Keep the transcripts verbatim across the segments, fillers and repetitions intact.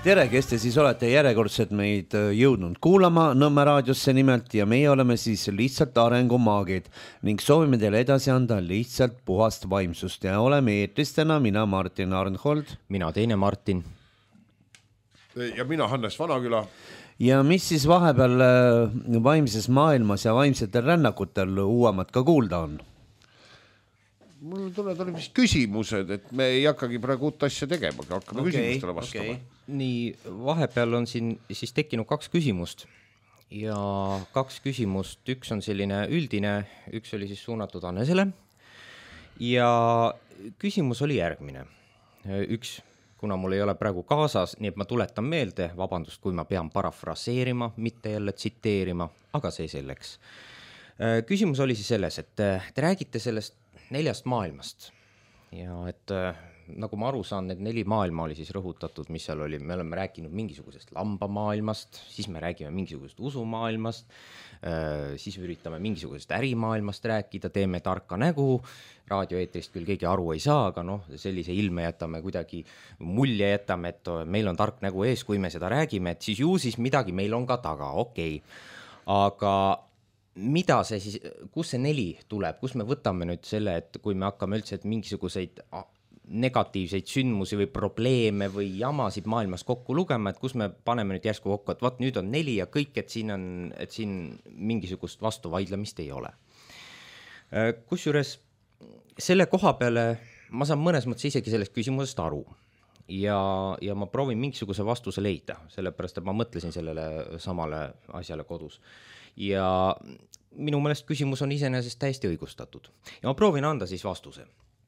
Tere, kes te siis olete järjekordselt meid jõudnud kuulama Nõmme raadiosse nimelt ja meie oleme siis lihtsalt arengumaagid ning soovime teile edasi anda lihtsalt puhast vaimsust ja oleme eetristena mina Martin Arnhold. Mina teine Martin. Ja mina Hannes Vanaküla. Ja mis siis vahepeal vaimses maailmas ja vaimsetel rännakutel uuemad ka kuulda on? Mul tuleb oli vist küsimused, et me ei hakkagi praegu uut asja tegema, aga hakkame okay, küsimustele vastama. Okay. Nii, vahepeal on siin siis tekkinud kaks küsimust ja kaks küsimust, üks on selline üldine, üks oli siis suunatud Annesele ja küsimus oli järgmine. Üks, kuna mul ei ole praegu kaasas, nii et ma tuletan meelde, vabandust, kui ma pean parafraseerima, mitte jälle tsiteerima, aga see selleks. Küsimus oli siis selles, et te räägite sellest neljast maailmast ja et äh, nagu ma aru saan, need neli maailma oli siis rõhutatud, mis seal oli, me oleme rääkinud mingisugusest lambamaailmast, siis me räägime mingisugusest usumaailmast, äh, siis üritame mingisugusest ärimaailmast rääkida, teeme tarka nägu, raadioeetrist küll keegi aru ei saa, aga noh, sellise ilme jätame kuidagi, mulje jätame, et meil on tark nägu ees, kui me seda räägime, et siis ju siis midagi meil on ka taga, okei, okay. Aga mida see siis, kus see neli tuleb, kus me võtame nüüd selle, et kui me hakkame üldse et mingisuguseid negatiivseid sündmusi või probleeme või jamasid maailmas kokku lugema, et kus me paneme nüüd järsku kokku, et vaat nüüd on neli ja kõik, et siin on, et siin mingisugust vastuvaidlemist ei ole. Kusjuures selle koha peale ma saan mõnes mõttes isegi sellest küsimusest aru ja, ja ma proovin mingisuguse vastuse leida, sellepärast, et ma mõtlesin sellele samale asjale kodus. Ja minu meelest küsimus on iseenesest täiesti õigustatud. Ja ma proovin anda siis vastuse.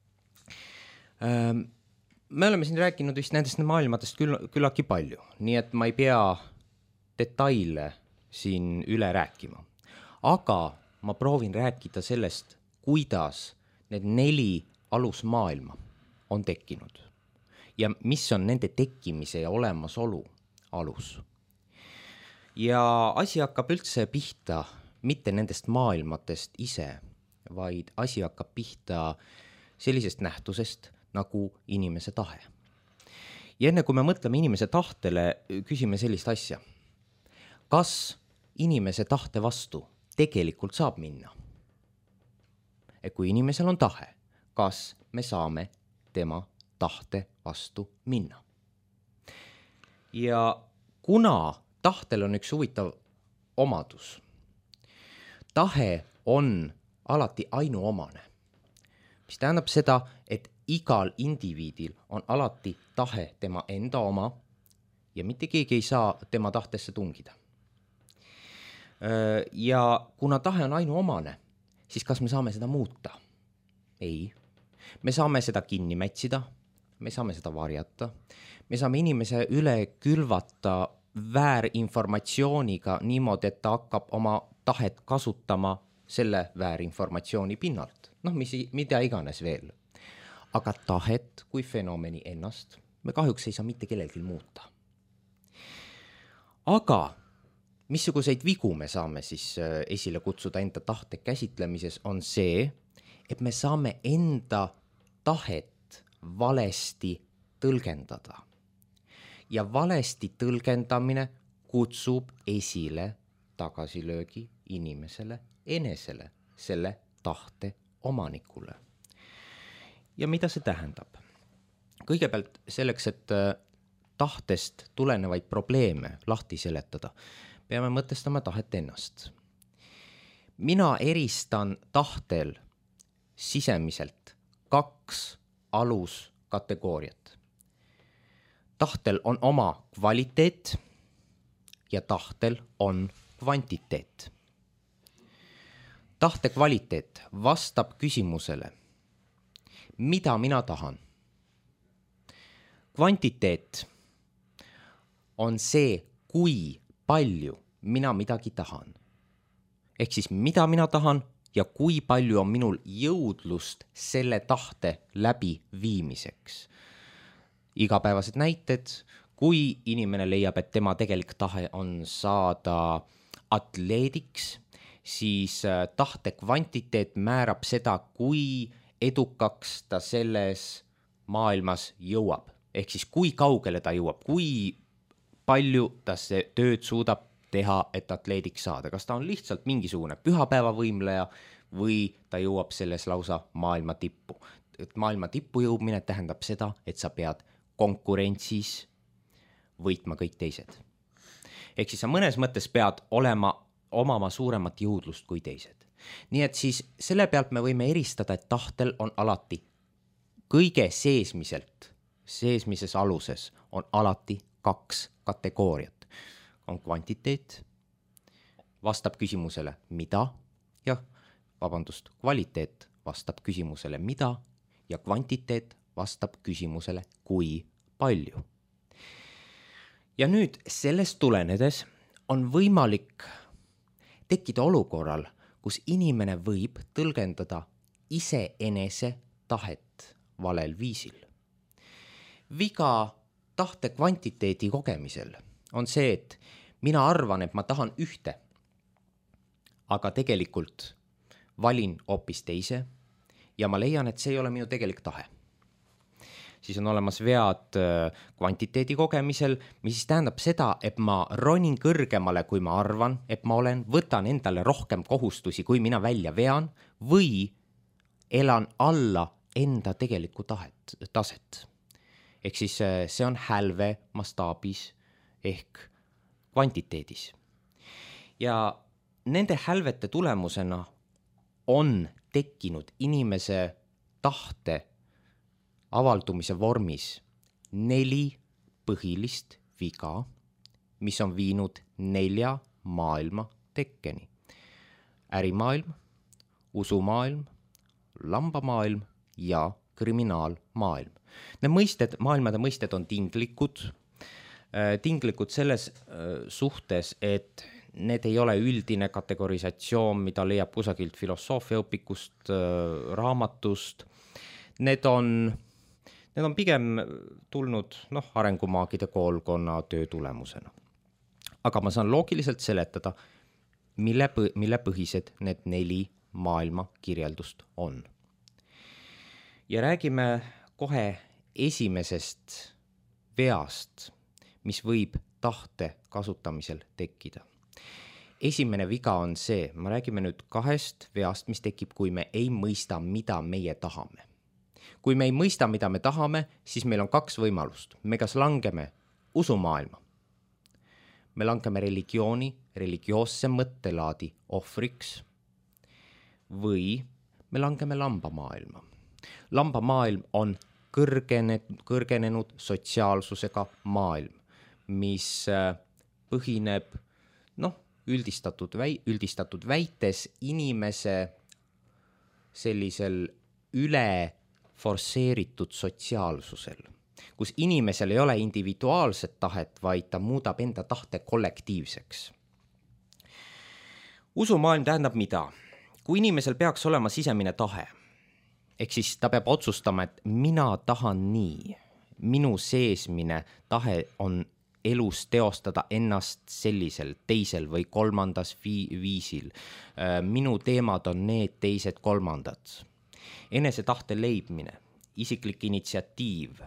Me oleme siin rääkinud vist nendest maailmadest küll, küllaki palju, nii et ma ei pea detaile siin üle rääkima. Aga ma proovin rääkida sellest, kuidas need neli alusmaailma on tekkinud ja mis on nende tekkimise ja olemasolu alus. Ja asi hakkab üldse pihta mitte nendest maailmatest ise, vaid asi hakkab pihta sellisest nähtusest nagu inimese tahe. Ja enne kui me mõtleme inimese tahtele, küsime sellist asja. Kas inimese tahte vastu tegelikult saab minna? Et kui inimesel on tahe, kas me saame tema tahte vastu minna? Ja kuna tahtel on üks huvitav omadus. Tahe on alati ainuomane, mis tähendab seda, et igal indiviidil on alati tahe tema enda oma ja mitte keegi ei saa tema tahtesse tungida. Ja kuna tahe on ainuomane, siis kas me saame seda muuta? Ei. Me saame seda kinni mätsida, me saame seda varjata, me saame inimese üle külvata väärinformatsiooniga niimoodi, et ta hakkab oma tahet kasutama selle väärinformatsiooni pinnalt. Noh, mis, mida iganes veel. Aga tahet kui fenomeni ennast me kahjuks ei saa mitte kellelgi muuta. Aga missuguseid vigu me saame siis esile kutsuda enda tahte käsitlemises on see, et me saame enda tahet valesti tõlgendada. Ja valesti tõlgendamine kutsub esile tagasilöögi inimesele enesele, selle tahte omanikule. Ja mida see tähendab? Kõigepealt selleks, et tahtest tulenevaid probleeme lahti seletada, peame mõtestama tahet ennast. Mina eristan tahtel sisemiselt kaks aluskategooriat. Tahtel on oma kvaliteet ja tahtel on kvantiteet. Tahte kvaliteet vastab küsimusele, mida mina tahan. Kvantiteet on see, kui palju mina midagi tahan. Ehk siis mida mina tahan ja kui palju on minul jõudlust selle tahte läbi viimiseks. Igapäevased näited, kui inimene leiab, et tema tegelik tahe on saada atleediks, siis tahte kvantiteet määrab seda, kui edukaks ta selles maailmas jõuab. Ehk siis kui kaugele ta jõuab, kui palju ta see tööd suudab teha, et atleediks saada, kas ta on lihtsalt mingisugune pühapäevavõimleja või ta jõuab selles lausa maailma tippu. Et maailma tippu jõudmine tähendab seda, et sa pead konkurentsis võitma kõik teised. Ehk siis sa mõnes mõttes pead olema, omama suuremat jõudlust kui teised. Nii et siis selle pealt me võime eristada, et tahtel on alati kõige seesmiselt, seesmises aluses on alati kaks kategooriat. On kvantiteet, vastab küsimusele mida ja, vabandust, kvaliteet vastab küsimusele mida ja kvantiteet vastab küsimusele kui palju. Ja nüüd sellest tulenedes on võimalik tekkida olukorral, kus inimene võib tõlgendada iseenese tahet valel viisil. Viga tahte kvantiteedi kogemisel on see, et mina arvan, et ma tahan ühte, aga tegelikult valin hoopis teise ja ma leian, et see ei ole minu tegelik tahe. Siis on olemas vead kvantiteedi kogemisel, mis siis tähendab seda, et ma ronin kõrgemale, kui ma arvan, et ma olen, võtan endale rohkem kohustusi, kui mina välja vean, või elan alla enda tegelikku tahet, taset. Ehk siis see on hälve mastaabis ehk kvantiteedis. Ja nende hälvete tulemusena on tekkinud inimese tahte avaldumise vormis neli põhilist viga, mis on viinud nelja maailma tekkeni. Ärimaailm, usumaailm, lambamaailm ja kriminaalmaailm. Need mõisted, maailmade mõisted on tinglikud, tinglikud selles suhtes, et need ei ole üldine kategorisatsioon, mida leiab kusagilt filosoofiaõpikust, raamatust. Need on, need on pigem tulnud noh, arengumaagide koolkonna töö tulemusena. Aga ma saan loogiliselt seletada, mille, mille põhised need neli maailma kirjeldust on. Ja räägime kohe esimesest veast, mis võib tahte kasutamisel tekkida. Esimene viga on see, ma räägime nüüd kahest veast, mis tekib, kui me ei mõista, mida meie tahame. Kui me ei mõista, mida me tahame, siis meil on kaks võimalust. Me kas langeme usumaailma. Me langeme religiooni, religioosse mõttelaadi ohvriks või me langeme lambamaailma. Lambamaailm on kõrgene, kõrgenenud sotsiaalsusega maailm, mis põhineb noh, üldistatud, väi, üldistatud väites inimese sellisel üle forsseeritud sotsiaalsusel, kus inimesel ei ole individuaalset tahet, vaid ta muudab enda tahte kollektiivseks. Usumaailm tähendab mida? Kui inimesel peaks olema sisemine tahe, ehk siis ta peab otsustama, et mina tahan nii, minu seesmine tahe on elus teostada ennast sellisel, teisel või kolmandas viisil. Minu teemad on need teised kolmandad. Enese tahte leidmine, isiklik initsiatiiv.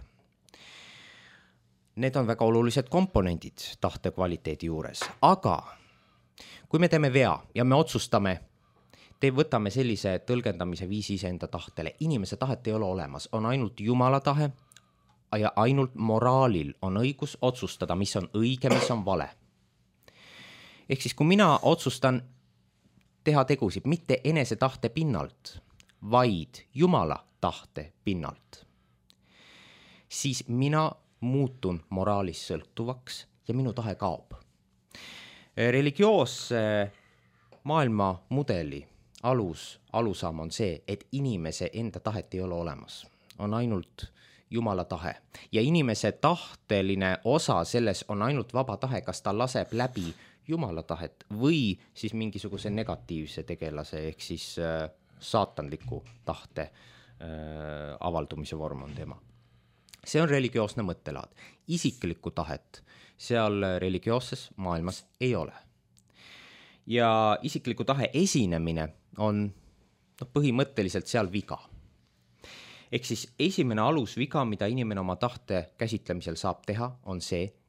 Need on väga olulised komponendid tahte kvaliteedi juures. Aga kui me teeme vea ja me otsustame, te võtame sellise tõlgendamise viisi iseenda tahtele, inimese tahet ei ole olemas, on ainult Jumala tahe, ja ainult moraalil on õigus otsustada, mis on õige, mis on vale. Ehk siis, kui mina otsustan teha tegusid mitte enese tahte pinnalt, vaid Jumala tahte pinnalt, siis mina muutun moraalis sõltuvaks ja minu tahe kaob. Religioosse maailma mudeli alus, alusaam on see, et inimese enda tahet ei ole olemas, on ainult Jumala tahe. Ja inimese tahteline osa selles on ainult vaba tahe, kas ta laseb läbi Jumala tahet või siis mingisuguse negatiivse tegelase ehk siis äh, saatanliku tahte äh, avaldumise vorm on tema. See on religioosne mõttelaad. Isiklikku tahet seal religioosses maailmas ei ole. Ja isikliku tahe esinemine on no, põhimõtteliselt seal viga. Ehk siis esimene alusviga, mida inimene oma tahte käsitlemisel saab teha, on see,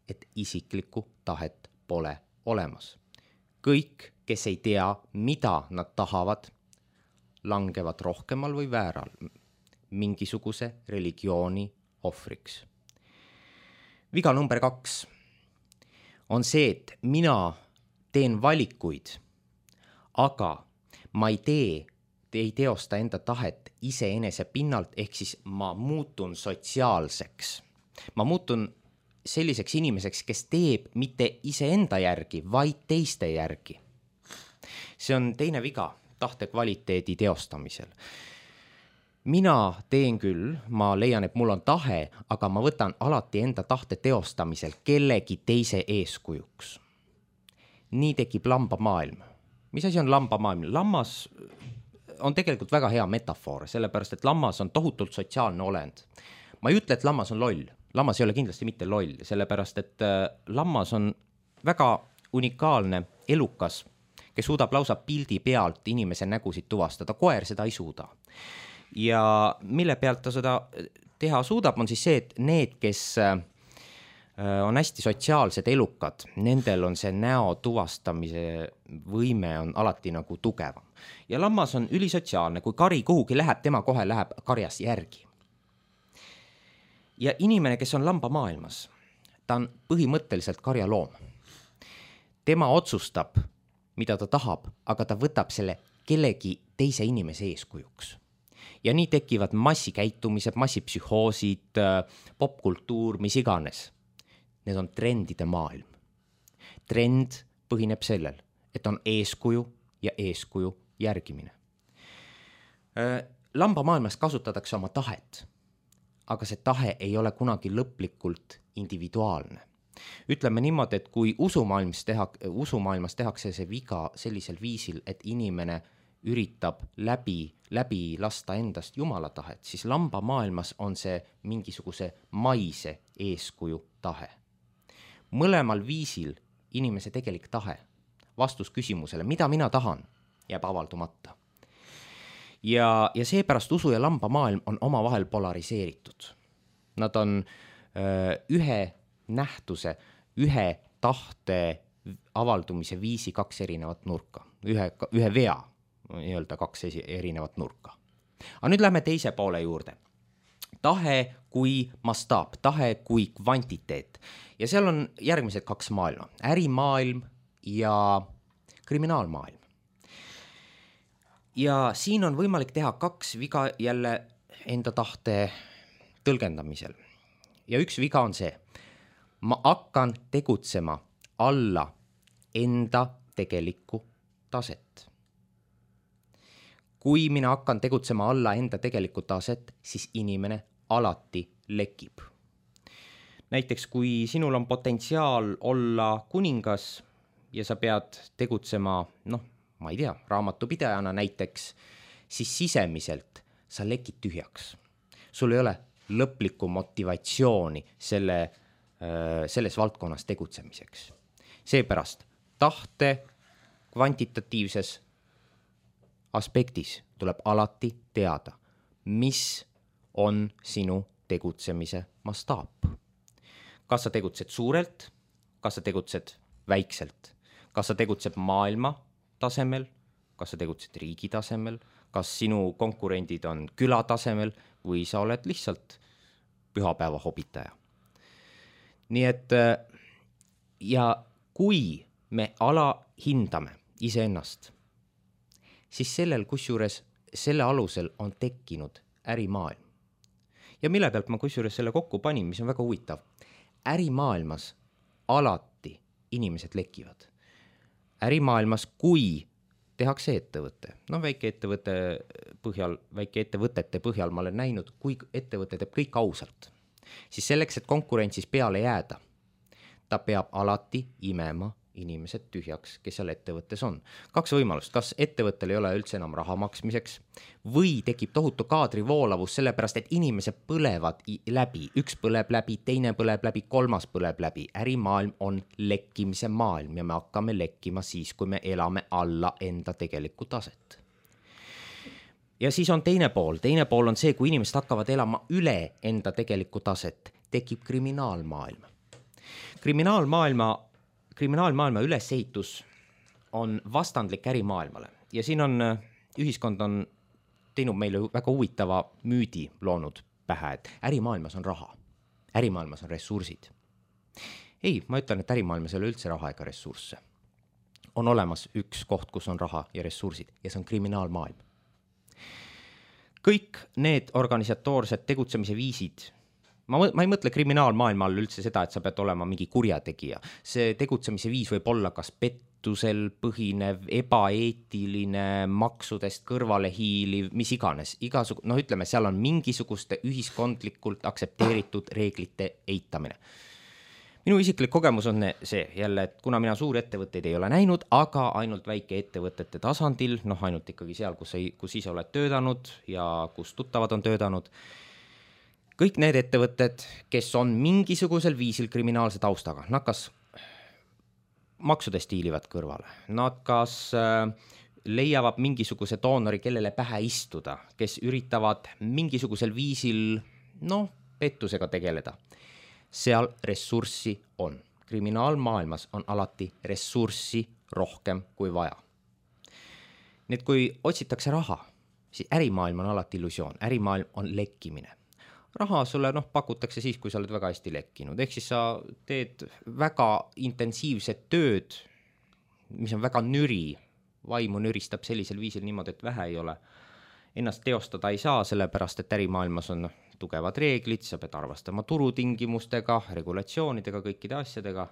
et isiklikku tahet pole olemas. Kõik, kes ei tea, mida nad tahavad, langevad rohkemal või vääral mingisuguse religiooni ohvriks. Viga number kaks on see, et mina teen valikuid, aga ma ei tee, ei teosta enda tahet iseenese pinnalt, ehk siis ma muutun sotsiaalseks. Ma muutun selliseks inimeseks, kes teeb mitte iseenda järgi, vaid teiste järgi. See on teine viga tahte kvaliteedi teostamisel. Mina teen küll, ma leian, et mul on tahe, aga ma võtan alati enda tahte teostamisel kellegi teise eeskujuks. Nii tekib lambamaailm. Mis asi on lambamaailm? Lammas on tegelikult väga hea metafoor, sellepärast et lammas on tohutult sotsiaalne olend. Ma ei ütle, et lammas on loll. Lammas ei ole kindlasti mitte loll, sellepärast et lammas on väga unikaalne, elukas, kes suudab lausa pildi pealt inimese nägusid tuvastada. Koer seda ei suuda. Ja mille pealt ta seda teha suudab, on siis see, et need, kes on hästi sotsiaalsed elukad, nendel on see näo tuvastamise võime on alati nagu tugevam. Ja lammas on ülisotsiaalne, kui kari kuhugi läheb, tema kohe läheb karjas järgi. Ja inimene, kes on lambamaailmas, ta on põhimõtteliselt karjaloom. Tema otsustab, mida ta tahab, aga ta võtab selle kellegi teise inimese eeskujuks. Ja nii tekivad massikäitumised, massipsühhoosid, popkultuur, mis iganes. Need on trendide maailm. Trend põhineb sellel, et on eeskuju ja eeskuju järgimine. Lambamaailmas kasutatakse oma tahet, aga see tahe ei ole kunagi lõplikult individuaalne. Ütleme niimoodi, et kui usumaailmas, teha, usumaailmas tehakse see viga sellisel viisil, et inimene üritab läbi, läbi lasta endast Jumala tahet, siis lambamaailmas on see mingisuguse maise eeskuju tahe. Mõlemal viisil inimese tegelik tahe, vastus küsimusele, mida mina tahan, jääb avaldumata. Ja, ja seepärast usu ja lambamaailm on omavahel polariseeritud. Nad on öö, ühe nähtuse, ühe tahte avaldumise viisi kaks erinevat nurka, ühe, ühe vea, nii-öelda kaks erinevat nurka. Aga nüüd lähme teise poole juurde. Tahe kui mastaap, tahe kui kvantiteet. Ja seal on järgmised kaks maailma, ärimaailm ja kriminaalmaailm. Ja siin on võimalik teha kaks viga jälle enda tahte tõlgendamisel. Ja üks viga on see, ma hakkan tegutsema alla enda tegelikku taset. Kui mina hakkan tegutsema alla enda tegelikku taset, siis inimene alati lekib. Näiteks kui sinul on potentsiaal olla kuningas ja sa pead tegutsema, noh, ma ei tea, raamatupidajana näiteks, siis sisemiselt sa lekid tühjaks. Sul ei ole lõplikku motivatsiooni selle, selles valdkonnas tegutsemiseks. Seepärast tahte kvantitatiivses aspektis tuleb alati teada, mis on sinu tegutsemise mastaap. Kas sa tegutsed suurelt, kas sa tegutsed väikselt, kas sa tegutsed maailma tasemel, kas sa tegutsed riigi tasemel, kas sinu konkurendid on küla tasemel või sa oled lihtsalt pühapäeva hobitaja. Nii et ja kui me alahindame iseennast, siis sellel kusjuures selle alusel on tekkinud ärimaailm. Ja mille pealt ma kusjuures selle kokku panin, mis on väga huvitav. Ärimaailmas alati inimesed lekivad. Ärimaailmas, kui tehakse ettevõte, no väike ettevõte põhjal, väike ettevõtete põhjal ma olen näinud, kui ettevõte teeb kõik ausalt, siis selleks, et konkurentsis peale jääda, ta peab alati imema inimesed tühjaks, kes seal ettevõttes on. Kaks võimalust, kas ettevõttel ei ole üldse enam raha maksmiseks või tekib tohutu kaadri voolavus sellepärast, et inimesed põlevad läbi, üks põleb läbi, teine põleb läbi, kolmas põleb läbi. Ärimaailm on lekkimise maailm ja me hakkame lekkima siis, kui me elame alla enda tegelikku taset. Ja siis on teine pool, teine pool on see, kui inimesed hakkavad elama üle enda tegelikku taset, tekib kriminaalmaailm. kriminaalmaailma, kriminaalmaailma ülesehitus on vastandlik ärimaailmale ja siin on, ühiskond on teinud meile väga huvitava müüdi loonud pähe, et ärimaailmas on raha, ärimaailmas on ressursid. Ei, ma ütlen, et ärimaailmas ei ole üldse raha ega ressursse. On olemas üks koht, kus on raha ja ressursid ja see on kriminaalmaailm. Kõik need organisatoorsed tegutsemise viisid, ma, ma ei mõtle kriminaalmaailma all üldse seda, et sa pead olema mingi kurjategija. See tegutsemise viis võib olla kas pettusel põhinev, ebaeetiline, maksudest kõrvale hiiliv, mis iganes. Igasug... No ütleme, seal on mingisuguste ühiskondlikult aksepteeritud reeglite eitamine. Minu isiklik kogemus on see jälle, et kuna mina suuri ettevõtteid ei ole näinud, aga ainult väike ettevõtete tasandil, noh ainult ikkagi seal, kus, ei, kus ise oled töötanud ja kus tuttavad on töötanud, kõik need ettevõtted, kes on mingisugusel viisil kriminaalse taustaga, nad kas maksudest hiilivad kõrvale, nad kas äh, leiavad mingisuguse doonori, kellele pähe istuda, kes üritavad mingisugusel viisil, noh, pettusega tegeleda. Seal ressurssi on. Kriminaalmaailmas on alati ressurssi rohkem kui vaja. Need, kui otsitakse raha, siis ärimaailm on alati illusioon. Ärimaailm on lekkimine. Raha sulle noh, pakutakse siis, kui sa oled väga hästi lekkinud. Ehk siis sa teed väga intensiivset tööd, mis on väga nüri. Vaimu nüristab sellisel viisil niimoodi, et vähe ei ole. Ennast teostada ei saa, sellepärast, et ärimaailmas on tugevad reeglid, sa pead arvestama turutingimustega, regulatsioonidega, kõikide asjadega.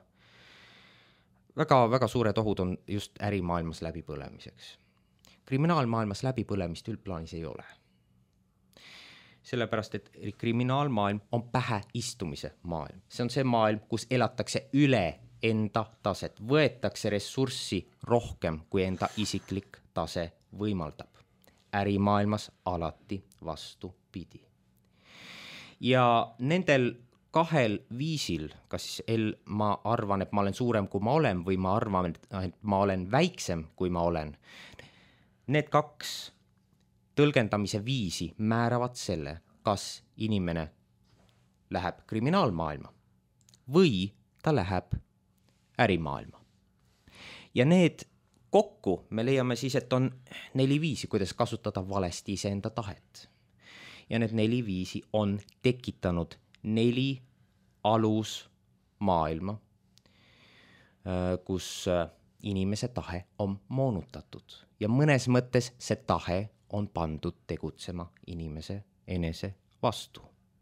Väga, väga suured ohud on just ärimaailmas läbipõlemiseks. Kriminaalmaailmas läbipõlemist üldplaanis ei ole. Sellepärast, et kriminaalmaailm on pähe istumise maailm. See on see maailm, kus elatakse üle enda taset. Võetakse ressurssi rohkem, kui enda isiklik tase võimaldab. Ärimaailmas alati vastu pidi. Ja nendel kahel viisil, kas el, ma arvan, et ma olen suurem, kui ma olen, või ma arvan, et ma olen väiksem, kui ma olen, need kaks tõlgendamise viisi määravad selle, kas inimene läheb kriminaalmaailma või ta läheb ärimaailma. Ja need kokku me leiame siis, et on neli viisi, kuidas kasutada valesti iseenda tahet. Ja need neli viisi on tekitanud neli alusmaailma, kus inimese tahe on moonutatud. Ja mõnes mõttes see tahe on pandud tegutsema inimese enese vastu.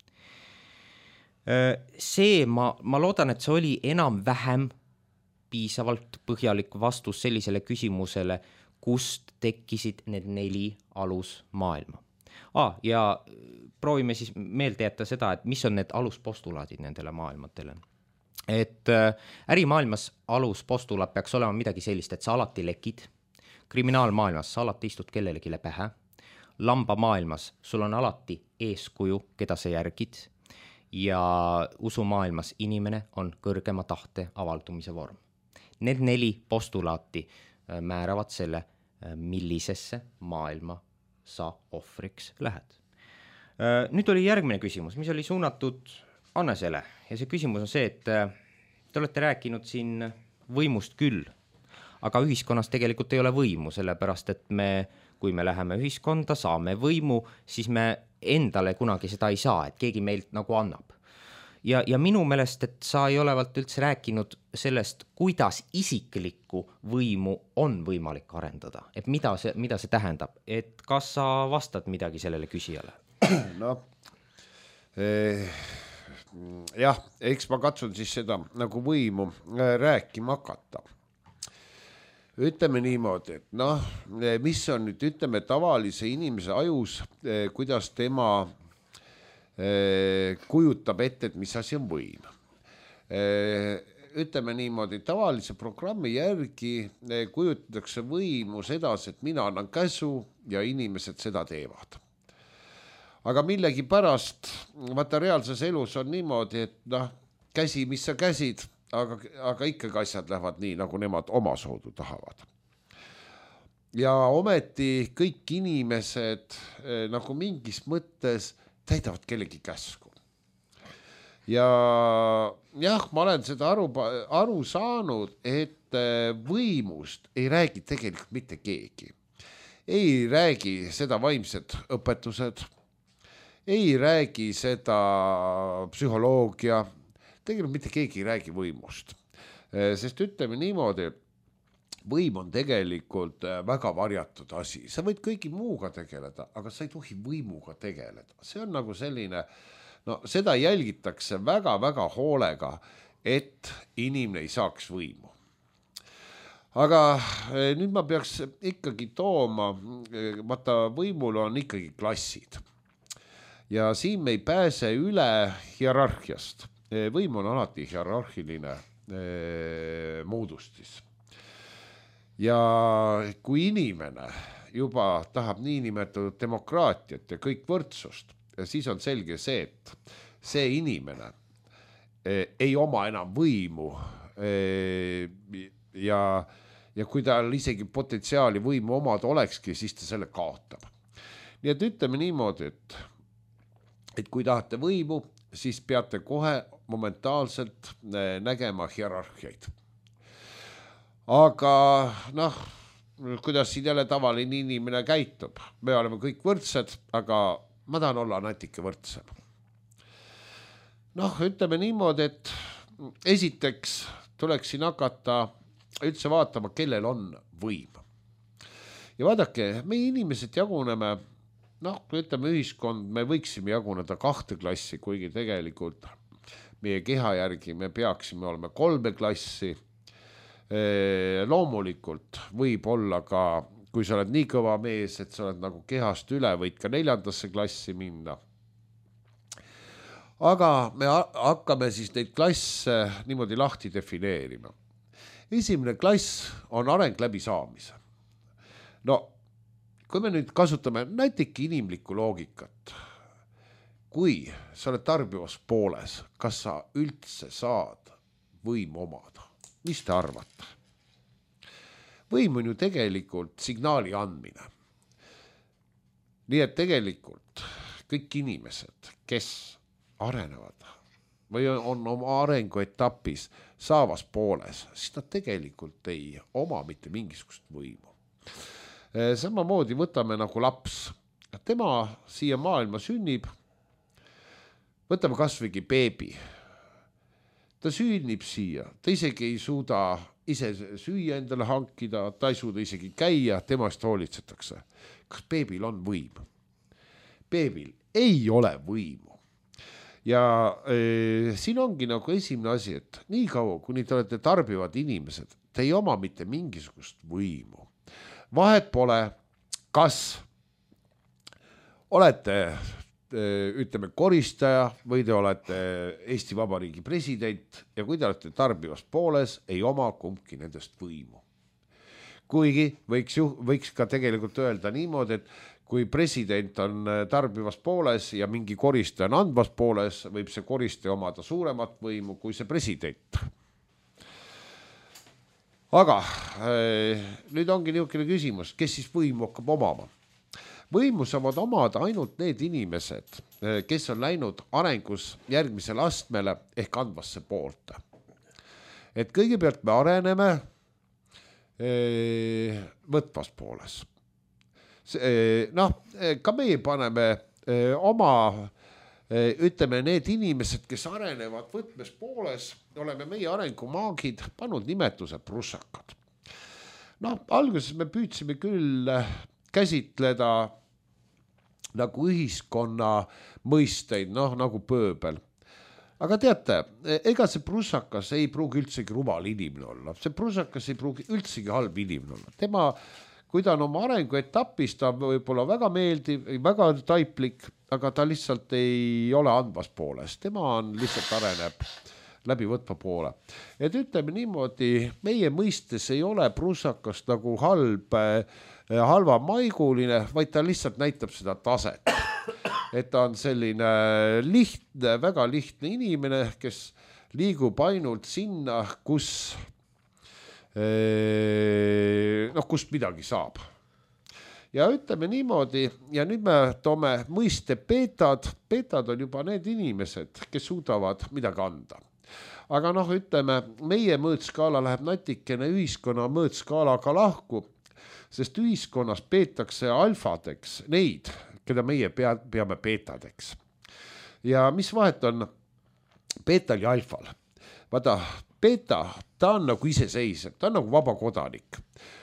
See, ma, ma loodan, et see oli enam-vähem piisavalt põhjalik vastus sellisele küsimusele, kust tekkisid need neli alusmaailma. Ah, ja proovime siis meelde jätta seda, et mis on need aluspostulaadid nendele maailmatele. Et ärimaailmas aluspostulaat peaks olema midagi sellist, et sa alati lekid, kriminaalmaailmas sa alati istud kellelegile pähe, lambamaailmas sul on alati eeskuju, keda sa järgid, ja usumaailmas inimene on kõrgema tahte avaldumise vorm. Need neli postulaati määravad selle, millisesse maailma sa ohvriks lähed. Nüüd oli järgmine küsimus, mis oli suunatud Annesele. Ja see küsimus on see, et te olete rääkinud siin võimust küll, aga ühiskonnas tegelikult ei ole võimu, sellepärast et me, kui me läheme ühiskonda, saame võimu, siis me endale kunagi seda ei saa, et keegi meilt nagu annab. Ja, ja minu meelest, et sa ei olevalt üldse rääkinud sellest, kuidas isiklikku võimu on võimalik arendada. Et mida see, mida see tähendab? Et kas sa vastad midagi sellele küsijale? No, eh, jah, eks ma katsun siis seda nagu võimu rääkima hakata. Ütleme niimoodi, et noh, mis on nüüd, ütleme tavalise inimese ajus, eh, kuidas tema kujutab ette, et mis asi on võim. Ütleme niimoodi, tavalise programmi järgi kujutatakse võimu sedasi, et mina annan käsu ja inimesed seda teevad. Aga millegi pärast materiaalses elus on niimoodi, et noh, käsi, mis sa käsid, aga, aga ikkagi asjad lähevad nii, nagu nemad oma soodu tahavad. Ja ometi kõik inimesed nagu mingis mõttes täidavad kellegi käsku. ja jah, ma olen seda aru, aru saanud, et võimust ei räägi tegelikult mitte keegi. Ei räägi seda vaimsed õpetused, ei räägi seda psühholoogia, tegelikult mitte keegi ei räägi võimust. Sest ütleme niimoodi, võim on tegelikult väga varjatud asi. Sa võid kõigi muuga tegeleda, aga sa ei tohi võimuga tegeleda. See on nagu selline, no seda jälgitakse väga-väga hoolega, et inimene ei saaks võimu. Aga nüüd ma peaks ikkagi tooma, vaata võimul on ikkagi klassid. Ja siin me ei pääse üle hierarhiast. Võim on alati hierarhiline moodustis. Ja kui inimene juba tahab niinimetatud demokraatiat ja kõik võrdsust, siis on selge see, et see inimene ei oma enam võimu ja, ja kui tal isegi potentsiaali võimu omada olekski, siis ta selle kaotab. Nii et ütleme niimoodi, et, et kui tahate võimu, siis peate kohe momentaalselt nägema hierarhiaid. Aga noh, kuidas siin jälle tavaline inimene käitub? Me oleme kõik võrdsed, aga ma tahan olla natuke võrdsem. Noh, ütleme niimoodi, et esiteks tuleks siin hakata üldse vaatama, kellel on võim. Ja vaadake, me inimesed jaguneme, noh, ütleme ühiskond, me võiksime jaguneda kahte klassi, kuigi tegelikult meie keha järgi me peaksime olema kolme klassi. Loomulikult võib olla ka, kui sa oled nii kõva mees, et sa oled nagu kehast üle, võid ka neljandasse klassi minna. Aga me hakkame siis neid klasse niimoodi lahti defineerima. Esimene klass on areng läbi saamise. No, kui me nüüd kasutame natuke inimlikku loogikat, kui sa oled tarbivas pooles, kas sa üldse saad võimu omada? Mis te arvate? Võim on ju tegelikult signaali andmine. Nii et tegelikult kõik inimesed, kes arenevad või on oma arengu etapis saavas pooles, siis nad tegelikult ei oma mitte mingisugust võimu. Samamoodi võtame nagu laps. Tema siia maailma sünnib, võtame kasvõigi beebi. Ta sünnib siia, ta isegi ei suuda ise süüa endale hankida, ta ei suuda isegi käia, temast hoolitsetakse. Kas beebil on võim? Beebil ei ole võimu. Ja e, siin ongi nagu esimene asi, et nii kaua, kuni te olete tarbivad inimesed, te ei oma mitte mingisugust võimu. Vahet pole, kas olete ütleme koristaja või te olete Eesti Vabariigi president ja kui te olete tarbivas pooles, ei oma kumbki nendest võimu. Kuigi võiks, ju, võiks ka tegelikult öelda niimoodi, et kui president on tarbivas pooles ja mingi koristaja on andvas pooles, võib see koristaja omada suuremat võimu kui see president. Aga nüüd ongi niisugune küsimus, kes siis võimu hakkab omama? Võimu saavad omada ainult need inimesed, kes on läinud arengus järgmisele astmele ehk andvasse poolte. Et kõigepealt me areneme võtvas pooles. Noh, ka meie paneme oma, ütleme, need inimesed, kes arenevad võtmes pooles, oleme meie arengumaagid pannud nimetuse prussakad. Noh, alguses me püüdsime küll käsitleda nagu ühiskonna mõisteid, noh, nagu pööbel. Aga teate, ega see prussakas ei pruugi üldsegi rumal inimene olla. See prussakas ei pruugi üldsegi halb inimene olla. Tema, kui ta on oma arengu etapis, ta võib olla väga meeldiv, väga taiplik, aga ta lihtsalt ei ole andvas pooles. Tema on lihtsalt areneb läbi võtva poole. Et ütleme niimoodi, meie mõistes ei ole prussakas nagu halb halva maiguline, vaid ta lihtsalt näitab seda taset. Et ta on selline lihtne, väga lihtne inimene, kes liigub ainult sinna, kus, noh, kust midagi saab. ja ütleme niimoodi, ja nüüd me toome mõiste beetad. Beetad on juba need inimesed, kes suudavad midagi anda. Aga noh, ütleme, meie mõõtskaala läheb natikene ühiskonna mõõtskaalaga lahku, sest ühiskonnas peetakse alfadeks neid, keda meie pea, peame beetadeks. Ja mis vahet on beetal ja alfal? Vaata, beeta, ta on nagu iseseisev, ta on nagu vaba kodanik.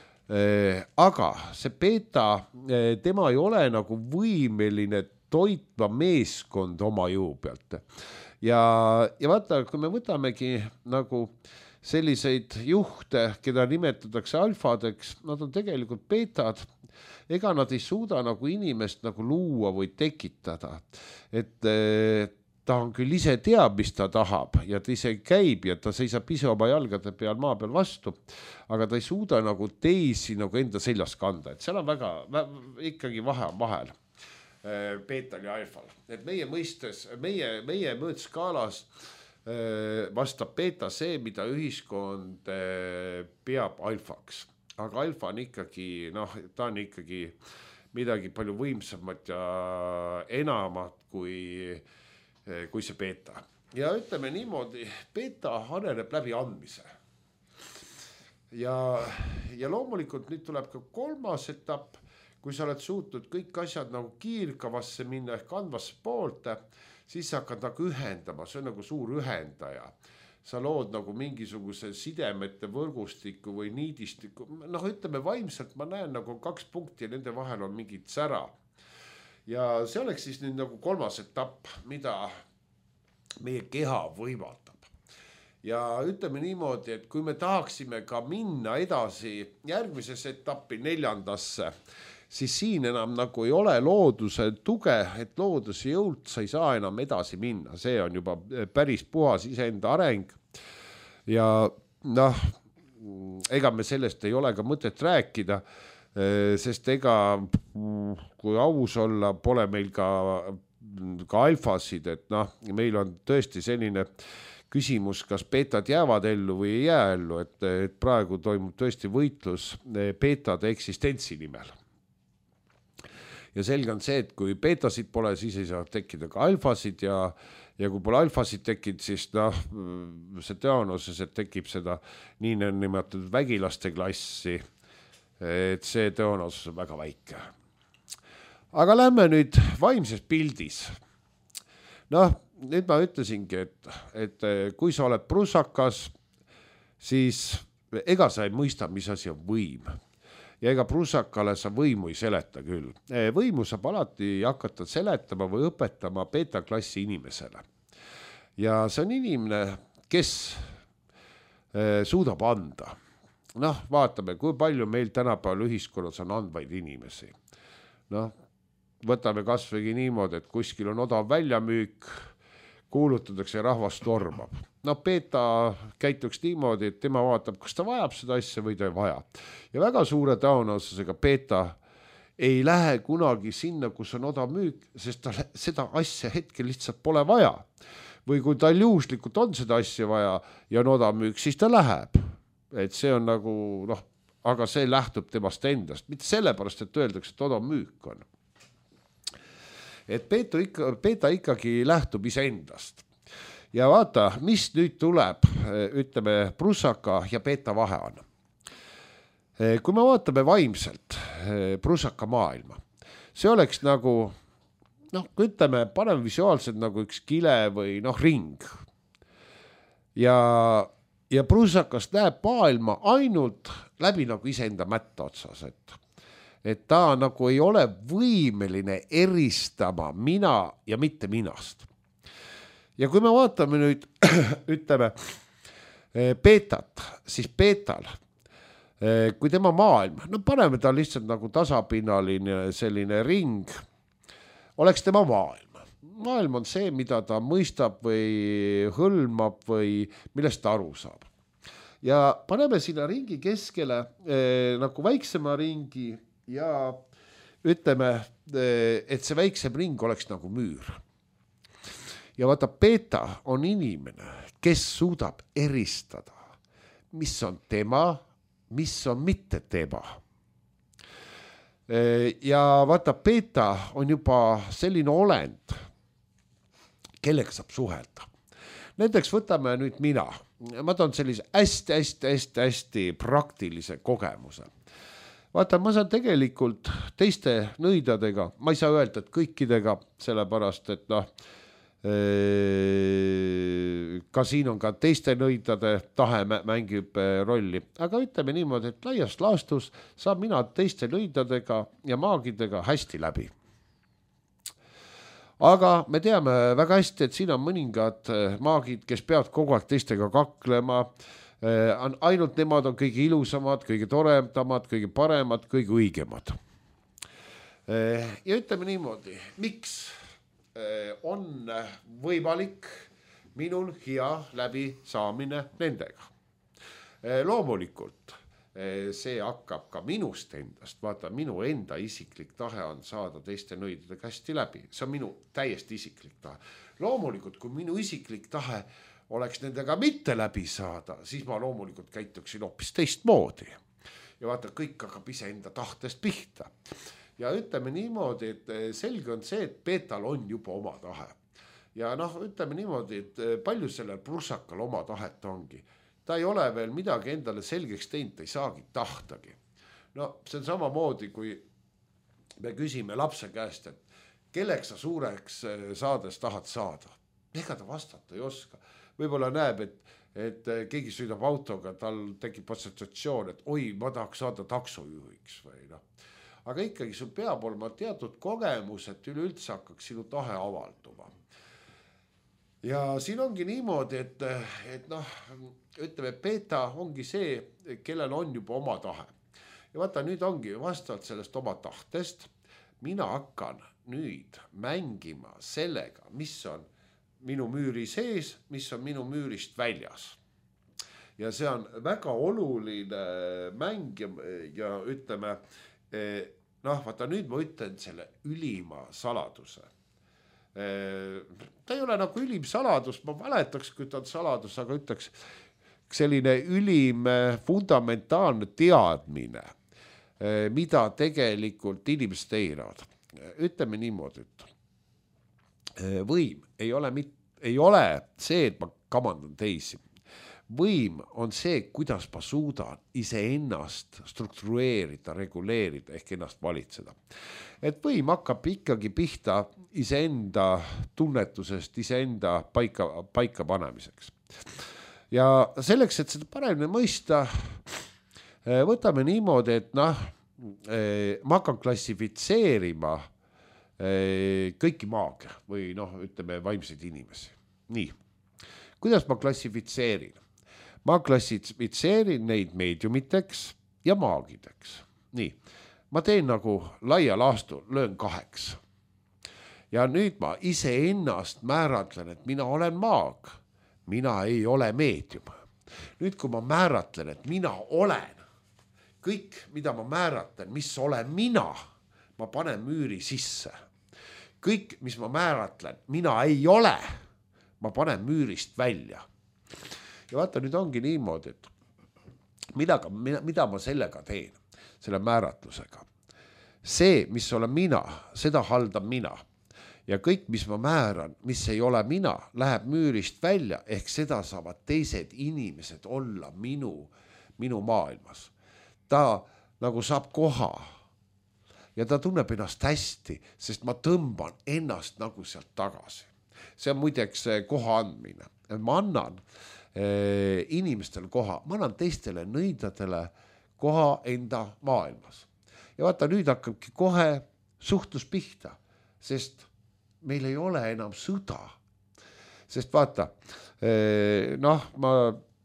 Aga see beeta, tema ei ole nagu võimeline toitma meeskond oma jõu pealt. Ja, ja vaata, kui me võtamegi nagu selliseid juhte, keda nimetatakse alfadeks, nad on tegelikult beetad, ega nad ei suuda nagu inimest nagu luua või tekitada. Et ta on küll ise teab, mis ta tahab ja ta ise käib ja ta seisab ise oma jalgade peal maa peal vastu, aga ta ei suuda nagu teisi nagu enda seljas kanda. Et seal on väga, ikkagi vahe on vahel beetal ja alfal. Et meie mõistes, meie, meie mõõtskaalas vastab beeta see, mida ühiskond peab alfaks. Aga alfa on ikkagi, noh, ta on ikkagi midagi palju võimsamat ja enamat kui, kui see beeta. Ja ütleme niimoodi, beeta areneb läbi andmise. Ja, ja loomulikult nüüd tuleb ka kolmas etapp, kui sa oled suutnud kõik asjad nagu kiirkavasse minna ehk kandvasse poolte, siis sa hakkad nagu ühendama, see on nagu suur ühendaja. Sa lood nagu mingisuguse sidemete võrgustiku või niidistiku. Noh, ütleme vaimselt, ma näen nagu kaks punkti ja nende vahel on mingid sära. Ja see oleks siis nüüd nagu kolmas etapp, mida meie keha võimaldab. Ja ütleme niimoodi, et kui me tahaksime ka minna edasi järgmisesse etappi neljandasse, siis siin enam nagu ei ole looduse tuge, et looduse jõult sa ei saa enam edasi minna. See on juba päris puhas iseenda areng. Ja noh, ega me sellest ei ole ka mõtet rääkida, sest ega kui aus olla, pole meil ka, ka alfasid, et noh, meil on tõesti selline küsimus, kas beetad jäävad ellu või ei jää ellu, et, et praegu toimub tõesti võitlus beetade eksistentsi nimel. Ja selge on see, et kui beetasid pole, siis ei saa tekkida ka alfasid ja, ja kui pole alfasid tekid, siis noh, see tõenäosus, et tekib seda nii nimetatud vägilaste klassi, et see tõenäosus on väga väike. Aga lähme nüüd vaimses pildis. Noh, nüüd ma ütlesingi, et, et kui sa oled prusakas, siis ega sa ei mõista, mis asi on võim. Ja ega prusakale sa võimu ei seleta küll. Võimu saab alati hakata seletama või õpetama beeta-klassi inimesele. Ja see on inimene, kes suudab anda. Noh, vaatame, kui palju meil tänapäeval ühiskonnas on andvaid inimesi. Noh, võtame kasvõi niimoodi, et kuskil on odav väljamüük, kuulutatakse ja rahvas tormab. No beeta käituks niimoodi, et tema vaatab, kas ta vajab seda asja või ta ei vaja. Ja väga suure tõenäosusega beeta ei lähe kunagi sinna, kus on odav müük, sest ta seda asja hetkel lihtsalt pole vaja. Või kui tal juhuslikult on seda asja vaja ja on odav müük, siis ta läheb. Et see on nagu, noh, aga see lähtub temast endast. Mitte sellepärast, et öeldakse, et odav müük on. Et beeta, ikka, beeta ikkagi lähtub iseendast. Ja vaata, mis nüüd tuleb, ütleme, prussaka ja beeta vahe on. Kui me vaatame vaimselt prussaka maailma, see oleks nagu, noh, kui ütleme, paneme visuaalselt nagu üks kile või noh, ring. Ja, ja prussakast näeb maailma ainult läbi nagu iseenda mätta otsas, et et ta nagu ei ole võimeline eristama mina ja mitte minast. Ja kui me vaatame nüüd, ütleme, beetat, siis beetal, kui tema maailm, no paneme ta lihtsalt nagu tasapinnaline selline ring, oleks tema maailm. Maailm on see, mida ta mõistab või hõlmab või millest ta aru saab. Ja paneme sinna ringi keskele eh, nagu väiksema ringi, ja ütleme, et see väiksem ring oleks nagu müür. Ja vaata, beeta on inimene, kes suudab eristada, mis on tema, mis on mitte tema. ja vaata, beeta on juba selline olend, kellega saab suhelda. Näiteks võtame nüüd mina. Ma toon sellise hästi, hästi, hästi, hästi praktilise kogemuse. Vaata, ma saan tegelikult teiste nõidadega, ma ei saa öelda, et kõikidega, sellepärast, et noh, ka siin on ka teiste nõidade tahe mängib rolli, aga ütleme niimoodi, et laias laastus saab mina teiste nõidadega ja maagidega hästi läbi. Aga me teame väga hästi, et siin on mõningad maagid, kes peavad kogu aeg teistega kaklema, ainult nemad on kõige ilusamad, kõige toremad, kõige paremad, kõige õigemad. Ja ütleme niimoodi, miks on võimalik minul hea läbi saamine nendega. Loomulikult see hakkab ka minust endast, vaata, minu enda isiklik tahe on saada teiste nõidadega hästi läbi, see on minu täiesti isiklik tahe. Loomulikult, kui minu isiklik tahe oleks nendega mitte läbi saada, siis ma loomulikult käituksin hoopis teist moodi. Ja vaata, kõik hakkab ise enda tahtest pihta. Ja ütleme niimoodi, et selge on see, et beetal on juba oma tahe. Ja noh, ütleme niimoodi, et palju sellel prussakal oma tahet ongi. Ta ei ole veel midagi endale selgeks teinud, ta ei saagi tahtagi. No see on samamoodi, kui me küsime lapse käest, et kelleks sa suureks saades tahad saada. Ega ta vastata ei oska. Võib-olla näeb, et, et keegi sõidab autoga, tal tekib assotsiatsioon, et oi, ma tahaks saada taksojuhiks või noh. Aga ikkagi sul peab olema teatud kogemus, et üleüldse hakkaks sinu tahe avalduma. Ja siin ongi niimoodi, et, et noh, ütleme, beeta ongi see, kellel on juba oma tahe. Ja vaata, nüüd ongi vastavalt sellest oma tahtest, mina hakkan nüüd mängima sellega, mis on minu müüri sees, mis on minu müürist väljas. Ja see on väga oluline mäng ja, ja ütleme, noh, vaata nüüd ma ütlen selle ülima saladuse. Ta ei ole nagu ülim saladus, ma valetaks, kui ta on saladus, aga ütleks selline ülim fundamentaalne teadmine, mida tegelikult inimesed eiravad. Ütleme niimoodi, et võim ei ole, ei ole see, et ma kamandan teisi. Võim on see, kuidas ma suudan iseennast struktureerida, reguleerida ehk ennast valitseda. Et võim hakkab ikkagi pihta iseenda tunnetusest, iseenda paika, paika panemiseks. Ja selleks, et seda paremini mõista, võtame niimoodi, et noh, ma hakkan klassifitseerima kõiki maage või noh, ütleme vaimseid inimesi. Nii, kuidas ma klassifitseerin? Ma klassifitseerin neid meediumiteks ja maagideks. Nii, ma teen nagu laia laastu, löön kaheks. Ja nüüd ma ise ennast määratlen, et mina olen maag, mina ei ole meedium. Nüüd, kui ma määratlen, et mina olen, kõik, mida ma määratlen, mis olen mina, ma panen müüri sisse. Kõik, mis ma määratlen, mina ei ole, ma panen müürist välja. Ja vaata, nüüd ongi niimoodi, et mida, mida ma sellega teen, selle määratlusega. See, mis olen mina, seda haldan mina. Ja kõik, mis ma määran, mis ei ole mina, läheb müürist välja, ehk seda saavad teised inimesed olla minu, minu maailmas. Ta nagu saab koha ja ta tunneb ennast hästi, sest ma tõmban ennast nagu sealt tagasi. See on muideks koha andmine. Ma annan eh, inimestele koha, ma annan teistele nõidadele koha enda maailmas. Ja vaata, nüüd hakkabki kohe suhtlus pihta, sest meil ei ole enam sõda. Sest vaata, eh, noh, ma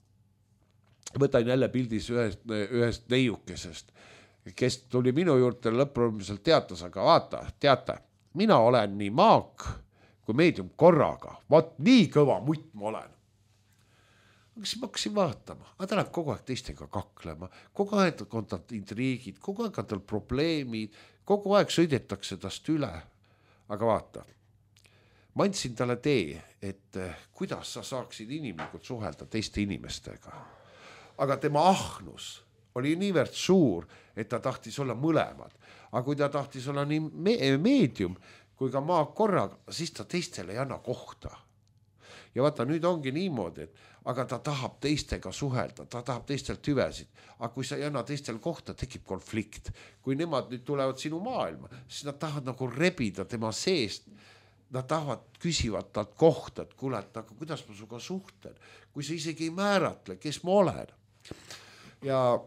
võtan jälle pildis ühest, ühest neiukesest, kes tuli minu juurde lõpprõõmiselt teatas, aga vaata, teate, mina olen nii maak kui meedium korraga, vaat nii kõva mutt ma olen. Aga siis ma hakkasin vaatama, aga ta läheb kogu aeg teistega kaklema, kogu aeg on tal intriigid, kogu aeg on tal probleemid, kogu aeg sõidetakse tast üle. Aga vaata, ma andsin talle tee, et kuidas sa saaksid inimlikult suhelda teiste inimestega. Aga tema ahnus oli niivõrd suur, et ta tahtis olla mõlemad. Aga kui ta tahtis olla nii me- meedium kui ka maag korraga, siis ta teistele ei anna kohta. Ja vaata, nüüd ongi niimoodi, et aga ta tahab teistega suhelda, ta tahab teistelt hüvesid. Aga kui sa ei anna teistel kohta, tekib konflikt. Kui nemad nüüd tulevad sinu maailma, siis nad tahavad nagu rebida tema seest. Nad tahavad, küsivad talt kohta, et kuule, et aga kuidas ma suga suhten, kui sa isegi ei määratle, kes ma olen. Ja,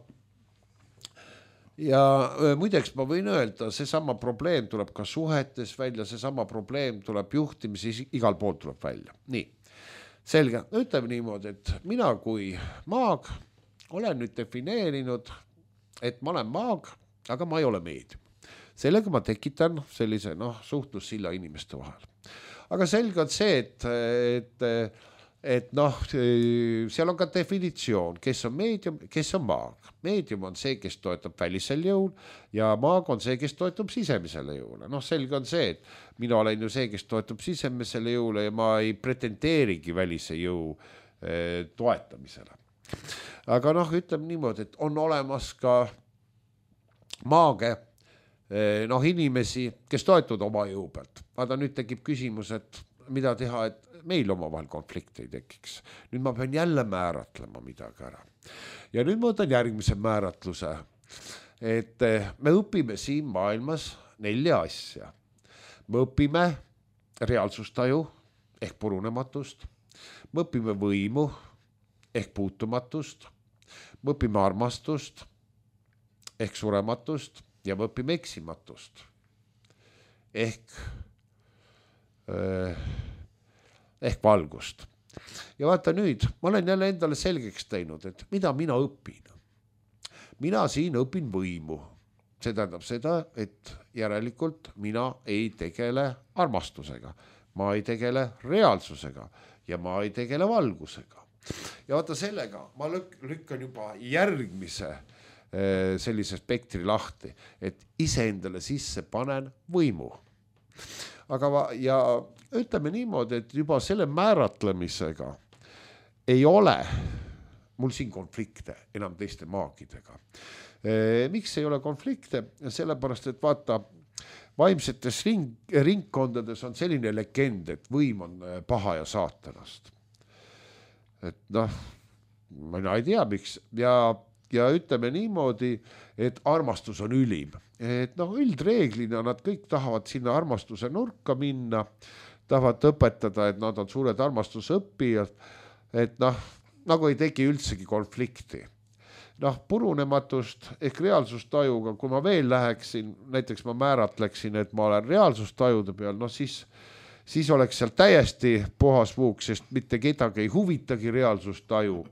ja muideks ma võin öelda, see sama probleem tuleb ka suhetes välja, see sama probleem tuleb juhtimises, igal pool tuleb välja. Nii, selge, ütleme niimoodi, et mina kui maag olen nüüd defineerinud, et ma olen maag, aga ma ei ole meedium. Sellega ma tekitan sellise noh, suhtlussilla inimeste vahel. Aga selge on see, et, et, et noh, seal on ka definitsioon, kes on meedium, kes on maag. Meedium on see, kes toetab välisel jõul ja maag on see, kes toetab sisemisele jõule. Noh, selge on see, et mina olen ju see, kes toetab sisemisele jõule ja ma ei pretendeerigi välise jõu eh, toetamisele. Aga noh, ütleme niimoodi, et on olemas ka maage, noh, inimesi, kes toetuvad oma jõu pealt. Aga nüüd tekib küsimus, et mida teha, et meil omavahel konflikt ei tekiks. Nüüd ma pean jälle määratlema midagi ära. Ja nüüd ma võtan järgmise määratluse, et me õpime siin maailmas nelja asja. Me õpime reaalsustaju ehk purunematust, me õpime võimu ehk puutumatust, me õpime armastust ehk surematust, ja me õpime eksimatust ehk, ehk valgust. Ja vaata nüüd, ma olen jälle endale selgeks teinud, et mida mina õpin. Mina siin õpin võimu. See tähendab seda, et järelikult mina ei tegele armastusega, ma ei tegele reaalsusega ja ma ei tegele valgusega. Ja vaata sellega ma lükkan juba järgmise sellise spektri lahti, et iseendale sisse panen võimu. Aga va, ja ütleme niimoodi, et juba selle määratlemisega ei ole mul siin konflikte enam teiste maagidega. E, miks ei ole konflikte? Sellepärast, et vaata, vaimsetes ring, ringkondades on selline legend, et võim on paha ja saatanast. Et noh, mina ei tea, miks. Ja Ja ütleme niimoodi, et armastus on ülim. Et noh, üldreeglina nad kõik tahavad sinna armastuse nurka minna, tahavad õpetada, et nad on suured armastusõppijad, et noh, nagu ei teki üldsegi konflikti. Noh, purunematust ehk reaalsustajuga, kui ma veel läheksin, näiteks ma määratleksin, et ma olen reaalsustajude peal, noh siis, siis oleks seal täiesti puhas vuuk, sest mitte kedagi ei huvitagi reaalsustaju.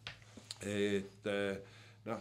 Et noh,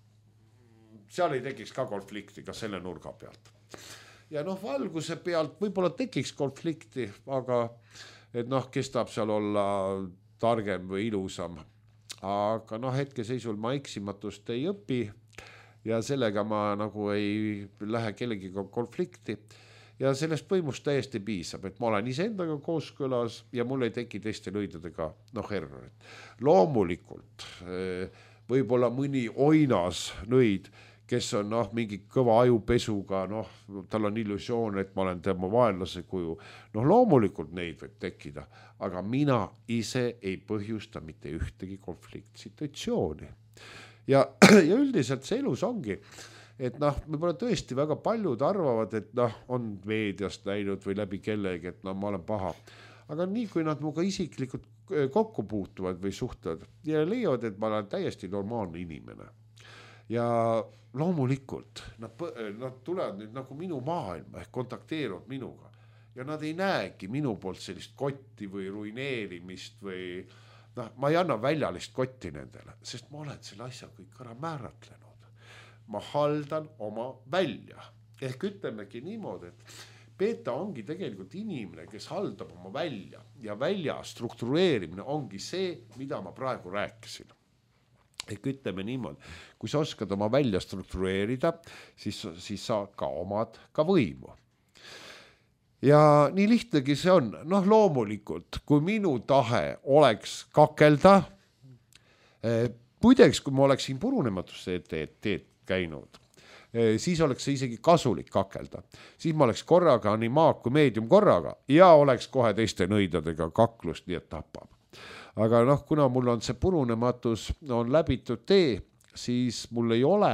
seal ei tekiks ka konflikti ka selle nurga pealt. Ja noh, valguse pealt võib-olla tekiks konflikti, aga et noh, kes tahab seal olla targem või ilusam. Aga noh, hetkeseisul ma eksimatust ei õpi ja sellega ma nagu ei lähe kellegiga konflikti. Ja sellest võimust täiesti piisab, et ma olen iseendaga kooskõlas ja mul ei teki teiste lõidudega noh, errorit. Loomulikult võib-olla mõni oinas nõid, kes on noh, mingi kõva ajupesuga, noh, tal on illusioon, et ma olen tema vaenlase kuju. Noh, loomulikult neid võib tekkida, aga mina ise ei põhjusta mitte ühtegi konfliktsituatsiooni. Ja, ja üldiselt see elus ongi, et noh, võib-olla tõesti väga paljud arvavad, et noh, on meediast näinud või läbi kellegi, et noh, ma olen paha. Aga nii, kui nad muga isiklikult kokku puutuvad või suhtlevad ja leiavad, et ma olen täiesti normaalne inimene. Ja loomulikult nad, nad tulevad nüüd nagu minu maailma ehk kontakteeruvad minuga ja nad ei näegi minu poolt sellist kotti või ruineerimist või noh, ma ei anna väljalist kotti nendele, sest ma olen selle asja kõik ära määratlenud. Ma haldan oma välja ehk ütlemegi niimoodi, et Peeta ongi tegelikult inimene, kes haldab oma välja ja välja struktureerimine ongi see, mida ma praegu rääkisin. Ehk ütleme niimoodi, kui sa oskad oma välja struktureerida, siis, siis sa ka omad ka võimu. Ja nii lihtnegi see on. Noh, loomulikult, kui minu tahe oleks kakelda, muideks, kui ma oleksin purunematus teed, teed käinud, siis oleks see isegi kasulik kakelda. Siis ma oleks korraga nii maak kui meedium korraga ja oleks kohe teiste nõidadega kaklust, nii et tapab. Aga noh, kuna mul on see purunematus on läbitud tee, siis mul ei ole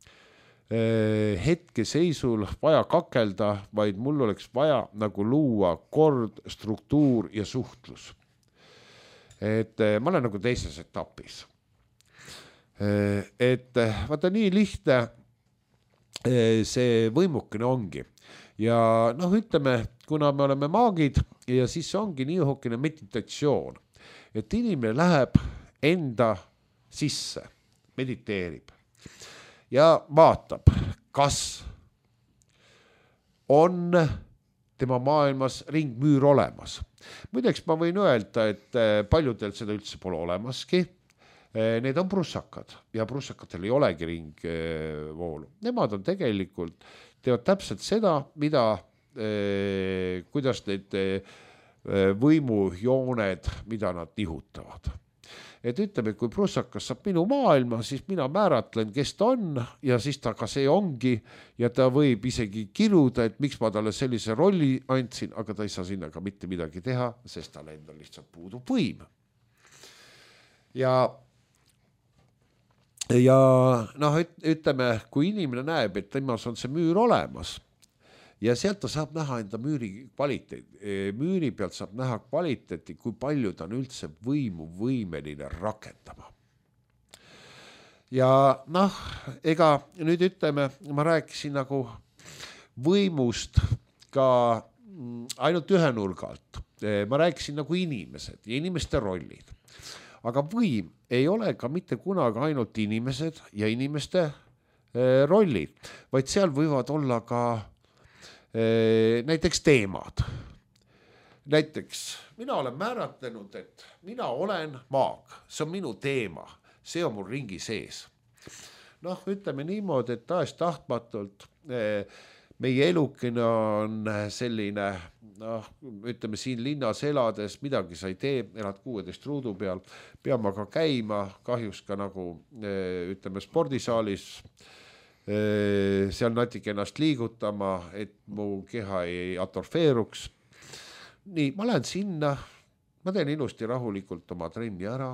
hetke seisul vaja kakelda, vaid mul oleks vaja nagu luua kord, struktuur ja suhtlus. Et ma olen nagu teises etapis. Et vaata nii lihtne see võimukene ongi. Ja noh, ütleme, kuna me oleme maagid ja siis ongi nii hokine meditatsioon, et inimene läheb enda sisse, mediteerib ja vaatab, kas on tema maailmas ringmüür olemas. Muideks ma võin öelda, et paljudel seda üldse pole olemaski. Need on prussakad ja prussakatel ei olegi ringvoolu. Nemad on tegelikult, teevad täpselt seda, mida, kuidas need võimujooned, mida nad nihutavad. Et ütleme, kui prussakas saab minu maailma, siis mina määratlen, kes ta on ja siis ta ka see ongi ja ta võib isegi kiruda, et miks ma talle sellise rolli andsin, aga ta ei saa sinna ka mitte midagi teha, sest tal endal lihtsalt puudub võim. Ja Ja noh, ütleme, kui inimene näeb, et temas on see müür olemas ja sealt ta saab näha enda müüri kvaliteet. Müüri pealt saab näha kvaliteeti, kui palju ta on üldse võimu võimeline rakendama. Ja noh, ega nüüd ütleme, ma rääkisin nagu võimust ka ainult ühe nurgalt. Ma rääkisin nagu inimesed ja inimeste rollid. Aga võim ei ole ka mitte kunagi ainult inimesed ja inimeste e, rollid, vaid seal võivad olla ka e, näiteks teemad. Näiteks mina olen määratlenud, et mina olen maag, see on minu teema, see on mul ringi sees. Noh, ütleme niimoodi, et taas tahtmatult e, meie elukene on selline, noh, ütleme siin linnas elades, midagi sa ei tee, elad kuueteist ruudu peal, peame aga käima, kahjuks ka nagu, ütleme, spordisaalis, seal natuke ennast liigutama, et mu keha ei atrofeeruks. Nii, ma lähen sinna, ma teen ilusti rahulikult oma trenni ära.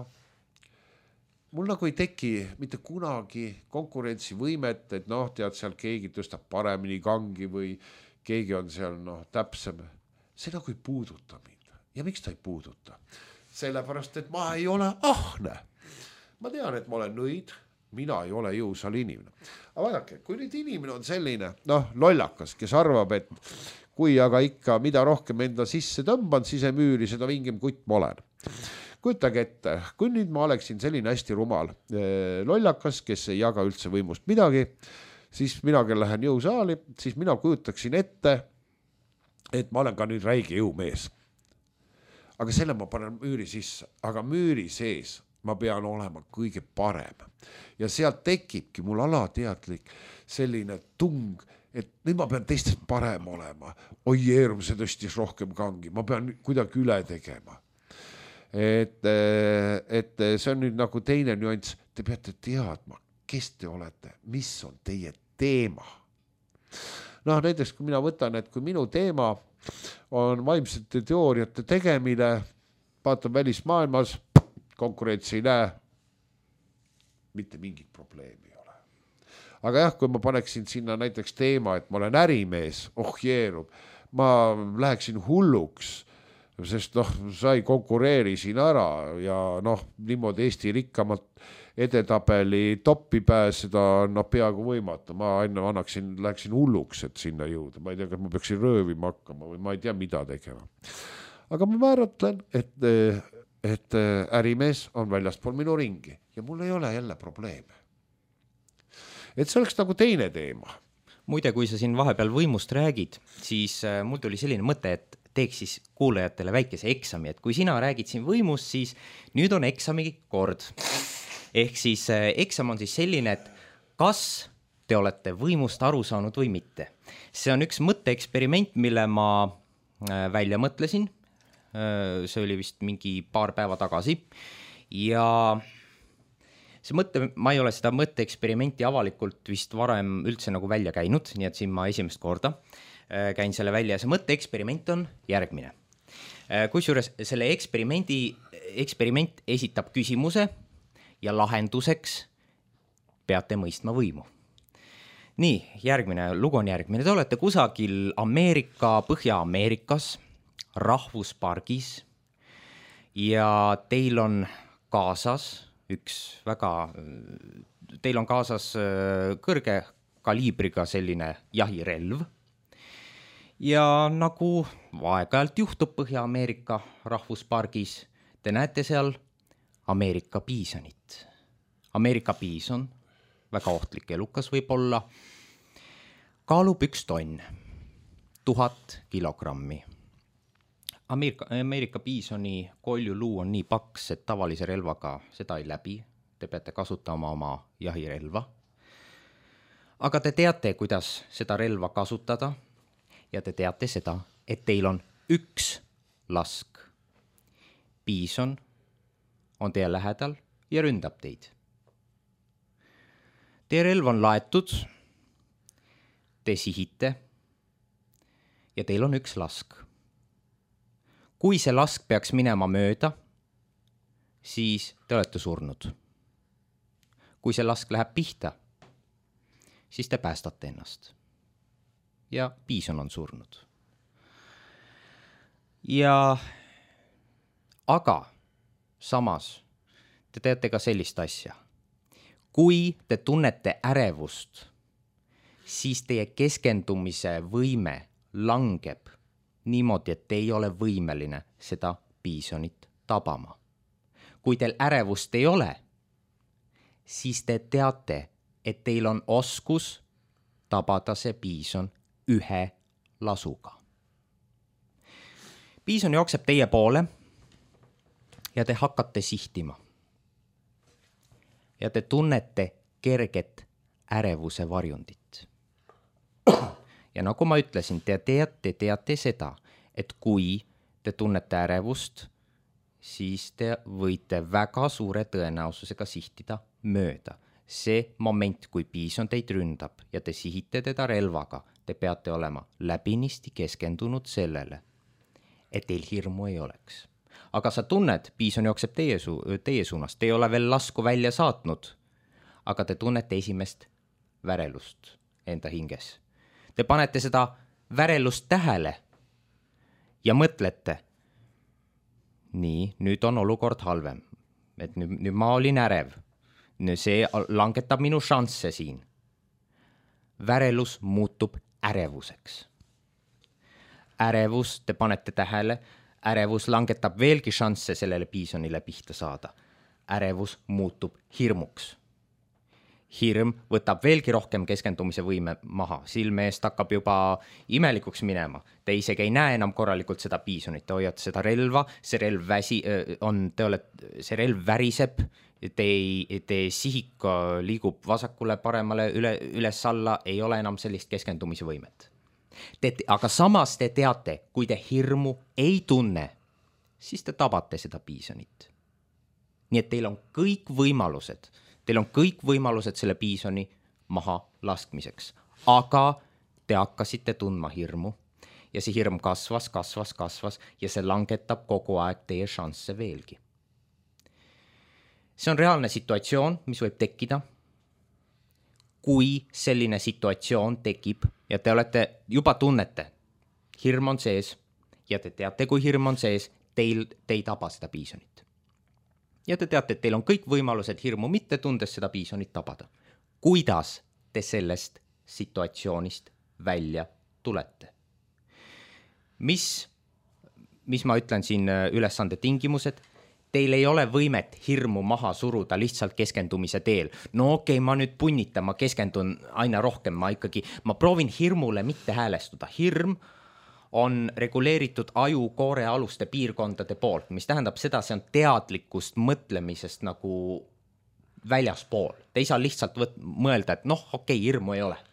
Mul nagu ei teki mitte kunagi konkurentsivõimet, et noh, tead, seal keegi tõstab paremini kangi või keegi on seal noh, täpsem. See nagu ei puuduta mind. Ja miks ta ei puuduta? Sellepärast, et ma ei ole ahne. Ma tean, et ma olen nõid, mina ei ole jõusal inimene. Aga vaadake, kui nüüd inimene on selline, noh, lollakas, kes arvab, et kui aga ikka mida rohkem enda sisse tõmban sisemüüri, seda vingem kutt ma olen. Kujutage ette, kui nüüd ma oleksin selline hästi rumal lollakas, kes ei jaga üldse võimust midagi, siis mina, kel lähen jõusaali, siis mina kujutaksin ette, et ma olen ka nüüd räige jõumees. Aga selle ma panen müüri sisse, aga müüri sees ma pean olema kõige parem. Ja sealt tekibki mul alateadlik selline tung, et nüüd ma pean teistest parem olema. Oi jeerum, see tõstis rohkem kangi, ma pean kuidagi üle tegema. Et, et see on nüüd nagu teine nüanss, te peate teadma, kes te olete, mis on teie teema. Noh, näiteks kui mina võtan, et kui minu teema on vaimsete teooriate tegemine, vaatan välismaailmas, konkurentsi ei näe, mitte mingit probleemi ei ole. Aga jah, kui ma paneksin sinna näiteks teema, et ma olen ärimees, oh jeerub, ma läheksin hulluks, sest noh, sa ei konkureeri siin ära ja noh, niimoodi Eesti rikkamalt edetabeli toppi pääseda on no, peaaegu võimatu. Ma enne annaksin, läheksin hulluks, et sinna jõuda. Ma ei tea, kas ma peaksin röövima hakkama või ma ei tea, mida tegema. Aga ma määratlen, et, et ärimees on väljaspool minu ringi ja mul ei ole jälle probleeme. Et see oleks nagu teine teema. Muide, kui sa siin vahepeal võimust räägid, siis mul tuli selline mõte, et teeks siis kuulajatele väikese eksami, et kui sina räägid siin võimust, siis nüüd on eksami kord. Ehk siis eksam on siis selline, et kas te olete võimust aru saanud või mitte. See on üks mõtteeksperiment, mille ma välja mõtlesin. See oli vist mingi paar päeva tagasi. Ja see mõtte, ma ei ole seda mõtteeksperimenti avalikult vist varem üldse nagu välja käinud, nii et siin ma esimest korda käin selle välja ja see mõtteeksperiment on järgmine. Kusjuures selle eksperimendi, eksperiment esitab küsimuse ja lahenduseks peate mõistma võimu. Nii, järgmine, lugu on järgmine. Te olete kusagil Ameerika, Põhja-Ameerikas, rahvuspargis ja teil on kaasas üks väga, teil on kaasas kõrge kaliibriga selline jahirelv ja nagu aeg-ajalt juhtub Põhja-Ameerika rahvuspargis, te näete seal Ameerika piisonit. Ameerika piison, väga ohtlik elukas võib olla, kaalub üks tonn, tuhat kilogrammi. Ameerika, Ameerika piisoni koljuluu on nii paks, et tavalise relvaga seda ei läbi. Te peate kasutama oma jahirelva. Aga te teate, kuidas seda relva kasutada ja te teate seda, et teil on üks lask. Piison on teie lähedal ja ründab teid. Teie relv on laetud, te sihite ja teil on üks lask. Kui see lask peaks minema mööda, siis te olete surnud. Kui see lask läheb pihta, siis te päästate ennast. Ja piison on surnud. Ja aga samas te teate ka sellist asja. Kui te tunnete ärevust, siis teie keskendumise võime langeb niimoodi, et te ei ole võimeline seda piisonit tabama. Kui teil ärevust ei ole, siis te teate, et teil on oskus tabada see piison ühe lasuga. Piison jookseb teie poole ja te hakkate sihtima. Ja te tunnete kerget ärevuse varjundit. Ja nagu ma ütlesin, te teate, teate seda, et kui te tunnete ärevust, siis te võite väga suure tõenäosusega sihtida mööda. See moment, kui piison teid ründab ja te sihite teda relvaga, te peate olema läbinisti keskendunud sellele, et teil hirmu ei oleks. Aga sa tunned, piison jookseb teie, su- teie suunas, te ei ole veel lasku välja saatnud, aga te tunnete esimest värelust enda hinges. Te panete seda värelust tähele ja mõtlete, nii, nüüd on olukord halvem, et nüüd, nüüd ma olin ärev, nüüd see langetab minu šansse siin. Värelus muutub ärevuseks. Ärevus, te panete tähele, ärevus langetab veelgi šansse sellele piisonile pihta saada. Ärevus muutub hirmuks. Hirm võtab veelgi rohkem keskendumise võime maha. Silme eest hakkab juba imelikuks minema. Te isegi ei näe enam korralikult seda piisonit. Te hoiate seda relva, see relv, väsi, on, te olete, see relv väriseb, te, te sihik liigub vasakule, paremale, üle, üles alla, ei ole enam sellist keskendumise võimet. Te, aga samas te teate, kui te hirmu ei tunne, siis te tabate seda piisonit. Nii et teil on kõik võimalused Teil on kõik võimalused selle piisoni maha laskmiseks, aga te hakkasite tundma hirmu ja see hirm kasvas, kasvas, kasvas ja see langetab kogu aeg teie šansse veelgi. See on reaalne situatsioon, mis võib tekkida. Kui selline situatsioon tekib ja te olete juba tunnete, hirm on sees ja te teate, kui hirm on sees, teil, te ei taba seda piisonit. Ja te teate, et teil on kõik võimalused hirmu mitte tundes seda piisonit tabada. Kuidas te sellest situatsioonist välja tulete? Mis, mis ma ütlen siin ülesande tingimused? Teil ei ole võimet hirmu maha suruda lihtsalt keskendumise teel. No okei, okay, ma nüüd punnitan, ma keskendun aina rohkem, ma ikkagi, ma proovin hirmule mitte häälestuda. Hirm on reguleeritud aju koore aluste piirkondade poolt, mis tähendab seda, see on teadlikust mõtlemisest nagu väljaspool. Te ei saa lihtsalt võt- mõelda, et noh, okei, okay, hirmu ei ole.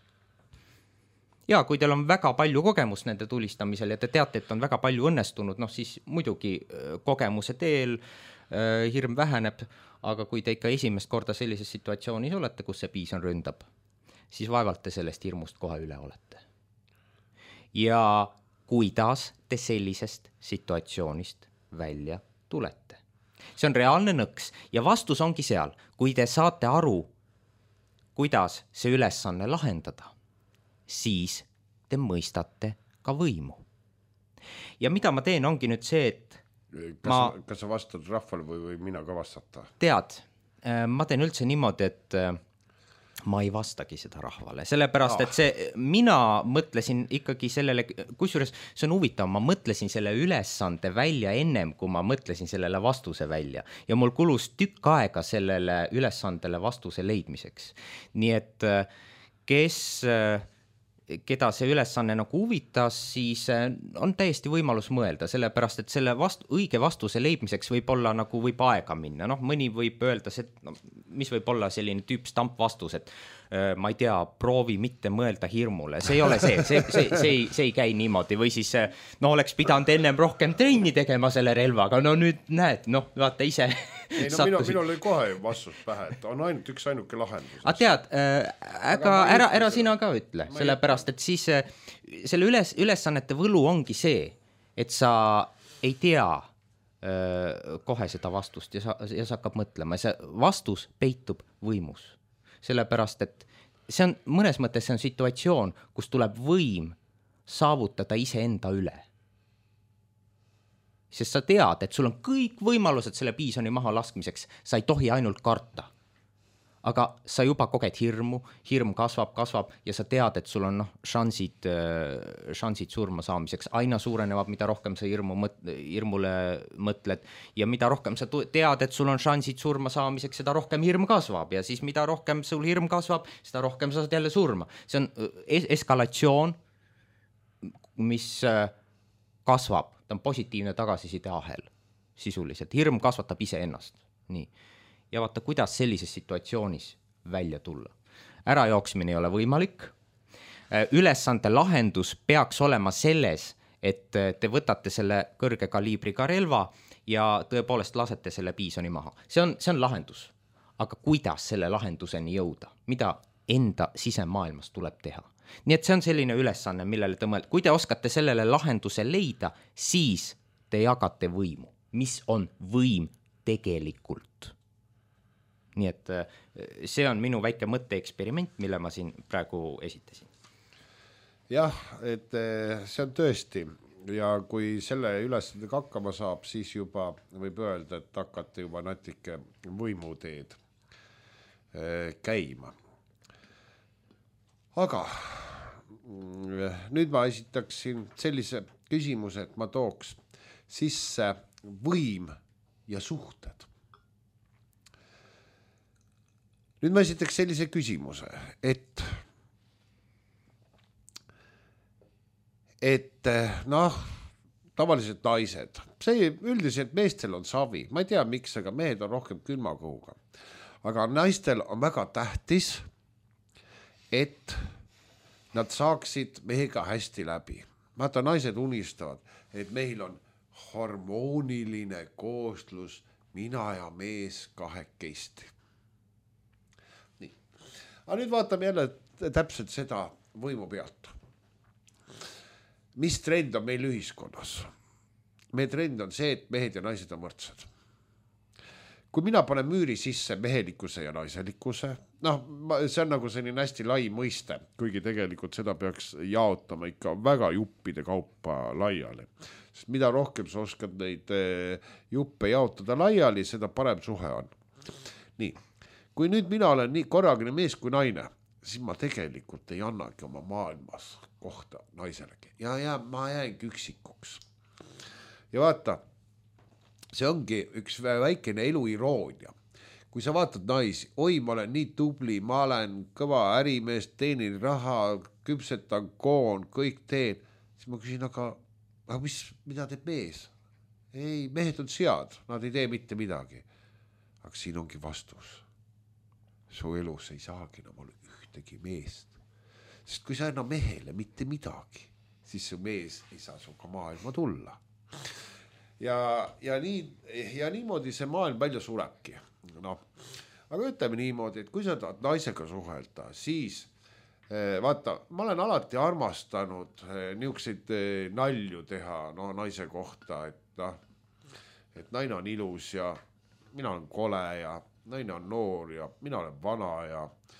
Ja kui teil on väga palju kogemust nende tulistamisel ja te teate, et on väga palju õnnestunud, noh siis muidugi kogemuse teel hirm väheneb, aga kui te ikka esimest korda sellises situatsioonis olete, kus see piison ründab, siis vaevalt te sellest hirmust kohe üle olete. Ja kuidas te sellisest situatsioonist välja tulete? See on reaalne nõks ja vastus ongi seal, kui te saate aru, kuidas see ülesanne lahendada, siis te mõistate ka võimu. Ja mida ma teen, ongi nüüd see, et kas, ma... kas sa vastad rahvale või, või mina ka vastata? Tead, ma teen üldse niimoodi, et ma ei vastagi seda rahvale, sellepärast, et see, mina mõtlesin ikkagi sellele, kusjuures see on huvitav, ma mõtlesin selle ülesande välja ennem, kui ma mõtlesin sellele vastuse välja ja mul kulus tükk aega sellele ülesandele vastuse leidmiseks. Nii et kes, keda see ülesanne nagu huvitas, siis on täiesti võimalus mõelda, sellepärast, et selle vast, õige vastuse leidmiseks võib olla nagu võib aega minna, noh, mõni võib öelda, et no, mis võib olla selline tüüp stamp vastus, et äh, ma ei tea, proovi mitte mõelda hirmule, see ei ole see, see, see, see, ei, see ei käi niimoodi, või siis no oleks pidanud ennem rohkem trenni tegema selle relvaga, no nüüd näed, noh, vaata ise ei, no minu, minul oli kohe vastus pähe, et on ainult üks ainuke lahendus. Aga tead, äh, aga ära, ära sina ka ütle, sellepärast, et siis äh, selle üles, ülesannete võlu ongi see, et sa ei tea kohe seda vastust ja sa, ja sa hakkab mõtlema ja see vastus peitub võimus. Sellepärast, et see on mõnes mõttes see on situatsioon, kus tuleb võim saavutada iseenda üle. Sest sa tead, et sul on kõik võimalused selle piisoni maha laskmiseks, sa ei tohi ainult karta. Aga sa juba koged hirmu, hirm kasvab, kasvab ja sa tead, et sul on noh, šansid, šansid surma saamiseks. Aina suurenevad, mida rohkem sa hirmu mõt, hirmule mõtled ja mida rohkem sa tead, et sul on šansid surma saamiseks, seda rohkem hirm kasvab ja siis mida rohkem sul hirm kasvab, seda rohkem sa saad jälle surma. See on es- eskalatsioon, mis kasvab, ta on positiivne tagasiside ahel sisuliselt. Hirm kasvatab ise ennast. Nii. Ja vaata, kuidas sellises situatsioonis välja tulla. Ärajooksmine ei ole võimalik. Ülesande lahendus peaks olema selles, et te võtate selle kõrge kaliibriga relva ja tõepoolest lasete selle piisoni maha. See on, see on lahendus. Aga kuidas selle lahenduseni jõuda? Mida enda sisemaailmas tuleb teha? Nii et see on selline ülesanne, millele te mõelda. Kui te oskate sellele lahenduse leida, siis te jagate võimu. Mis on võim tegelikult? Nii et see on minu väike mõtteeksperiment, mille ma siin praegu esitasin. Jah, et see on tõesti ja kui selle ülesandega hakkama saab, siis juba võib öelda, et hakkate juba natuke võimuteed käima. Aga nüüd ma esitaksin sellise küsimuse, et ma tooks sisse võim ja suhted. Nüüd ma esitaks sellise küsimuse, et et noh, tavaliselt naised, see üldiselt meestel on savi, ma ei tea miks, aga mehed on rohkem külmakõhuga, aga naistel on väga tähtis, et nad saaksid mehega hästi läbi. Vaata, naised unistavad, et meil on harmooniline kooslus, mina ja mees kahekesti. Aga nüüd vaatame jälle täpselt seda võimu pealt. Mis trend on meil ühiskonnas? Meie trend on see, et mehed ja naised on võrdsed. Kui mina panen müüri sisse mehelikkuse ja naiselikkuse, noh, see on nagu selline hästi lai mõiste, kuigi tegelikult seda peaks jaotama ikka väga juppide kaupa laiali. Sest mida rohkem sa oskad neid juppe jaotada laiali, seda parem suhe on. Nii. Kui nüüd mina olen nii korragine mees kui naine, siis ma tegelikult ei annagi oma maailmas kohta naiselegi. Ja, ja ma jäängi üksikuks. Ja vaata, see ongi üks väikene elu iroonia. Kui sa vaatad naisi, oi, ma olen nii tubli, ma olen kõva ärimees, teenin raha, küpsetan koon, kõik teen. Siis ma küsin, aga, aga mis, mida teeb mees? Ei, mehed on sead, nad ei tee mitte midagi. Aga siin ongi vastus. Su elus ei saagi enam olla ühtegi meest. Sest kui sa enam mehele mitte midagi, siis su mees ei saa suga maailma tulla. Ja, ja, nii, ja niimoodi see maailm välja surebki. noh, aga ütleme niimoodi, et kui sa tahad naisega suhelda, siis vaata, ma olen alati armastanud niisuguseid nalju teha no, naise kohta, et, no, et naine on ilus ja mina olen kole ja naine on noor ja mina olen vana ja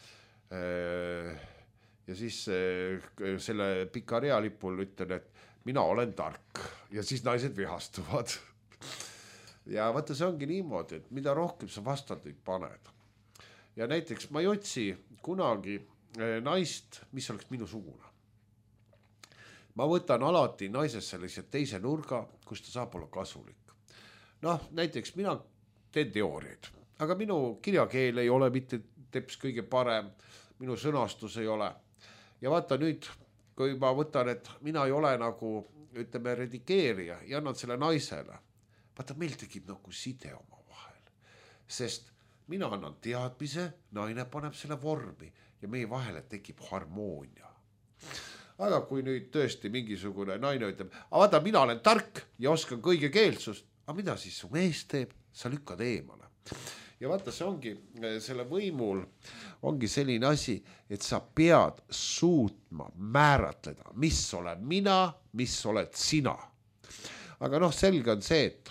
ja siis selle pika realipul ütlen, et mina olen tark ja siis naised vihastuvad. Ja vaata, see ongi niimoodi, et mida rohkem sa vastandeid paned. Ja näiteks ma ei otsi kunagi naist, mis oleks minu sugune. Ma võtan alati naisest sellise teise nurga, kus ta saab olla kasulik. Noh, näiteks mina teen teooriaid, aga minu kirjakeel ei ole mitte teps kõige parem, minu sõnastus ei ole. Ja vaata nüüd, kui ma võtan, et mina ei ole nagu, ütleme, redigeerija ja annan selle naisele, vaata, meil tekib nagu side oma vahel, sest mina annan teadmise, naine paneb selle vormi ja meie vahele tekib harmoonia. Aga kui nüüd tõesti mingisugune naine ütleb, aga vaata, mina olen tark ja oskan kõige keelsust, aga mida siis su mees teeb? Sa lükkad eemale. Ja vaata, see ongi, selle võimul ongi selline asi, et sa pead suutma määratleda, mis olen mina, mis oled sina. Aga noh, selge on see, et,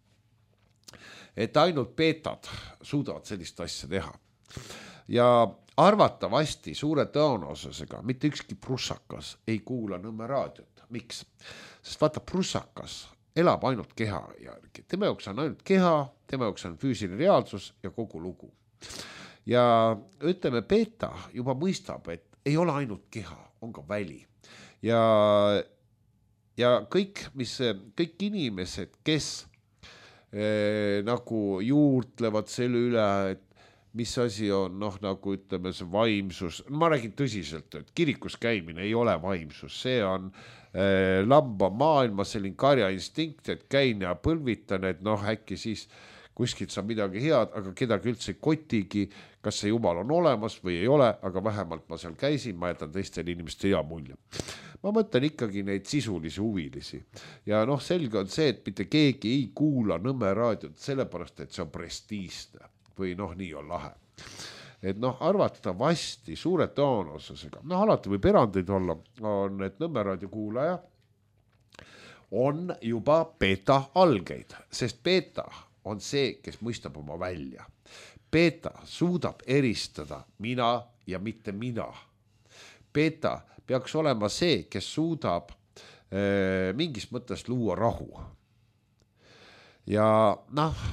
et ainult beetad suudavad sellist asja teha. Ja arvatavasti suure tõenäosusega mitte ükski prussakas ei kuula Nõmme raadiot. Miks? Sest vaata, prussakas elab ainult keha järgi. Tema jaoks on ainult keha, tema jaoks on füüsiline reaalsus ja kogu lugu. Ja ütleme, beeta juba mõistab, et ei ole ainult keha, on ka väli. Ja, ja kõik, mis, kõik inimesed, kes eh, nagu juurtlevad selle üle, et mis asi on, noh, nagu ütleme, see vaimsus. Ma räägin tõsiselt, et kirikus käimine ei ole vaimsus. See on äh, lamba maailma selline karja instinkt, et käin ja põlvitan, et noh, äkki siis kuskilt saab midagi head, aga kedagi üldse kotigi, kas see jumal on olemas või ei ole, aga vähemalt ma seal käisin, ma jätan teistele inimeste hea mulje. Ma mõtlen ikkagi neid sisulisi huvilisi. Ja noh, selge on see, et mitte keegi ei kuula Nõmme raadiot sellepärast, et see on prestiisne. Või noh, nii on lahe. Et noh, arvatavasti suure tõenäosusega, noh, alati võib erandeid olla, on, et Nõmme raadio kuulaja on juba beeta algeid, sest beeta on see, kes mõistab oma välja. Beeta suudab eristada mina ja mitte mina. Beeta peaks olema see, kes suudab äh, mingis mõttes luua rahu. Ja noh,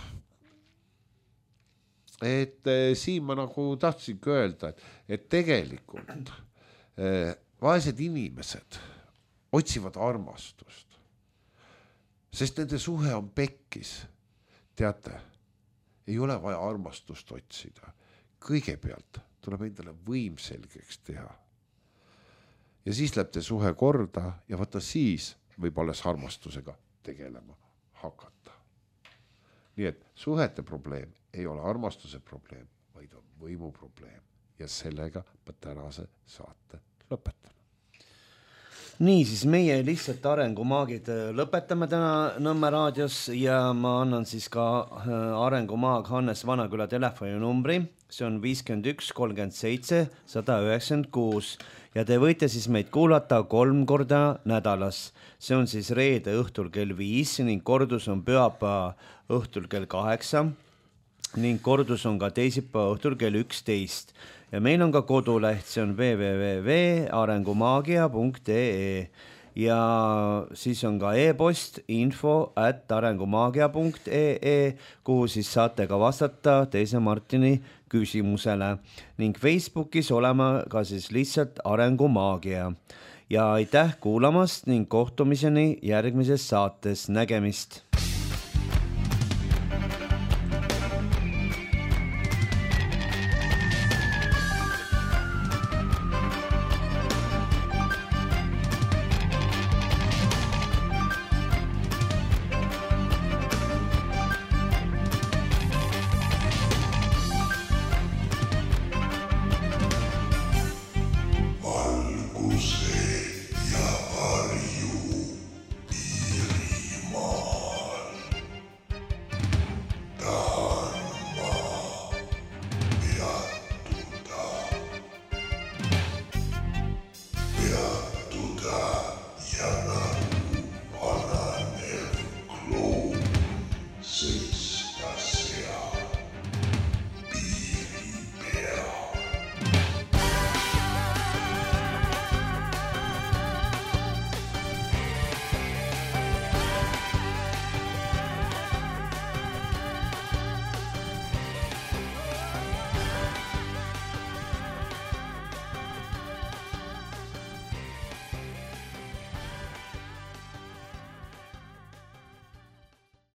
et eh, siin ma nagu tahtsingi öelda, et, et tegelikult eh, vaesed inimesed otsivad armastust, sest nende suhe on pekkis. Teate, ei ole vaja armastust otsida. Kõigepealt tuleb endale võim selgeks teha. Ja siis läheb te suhe korda ja vaata siis võib alles armastusega tegelema hakata. Nii et suhete probleem ei ole armastuse probleem, vaid on võimu probleem. Ja sellega ma tänase saate lõpetan. Nii, siis meie lihtsalt arengumaagid lõpetame täna Nõmme raadios ja ma annan siis ka arengumaag Hannes Vanaküla telefoninumbri. See on viiskümmend üks kolmkümmend seitse sada üheksakümmend kuus ja te võite siis meid kuulata kolm korda nädalas. See on siis reede õhtul kell viis ning kordus on pühapäeva õhtul kell kaheksa ning kordus on ka teisipäeva õhtul kell üksteist. Ja meil on ka koduleht, see on w w w punkt arengumagia punkt e e ja siis on ka e-post info at arengumagia punkt e e, kuhu siis saate ka vastata teise Martini küsimusele ning Facebookis olema ka siis lihtsalt arengumaagia. Ja aitäh kuulamast ning kohtumiseni järgmises saates. Nägemist!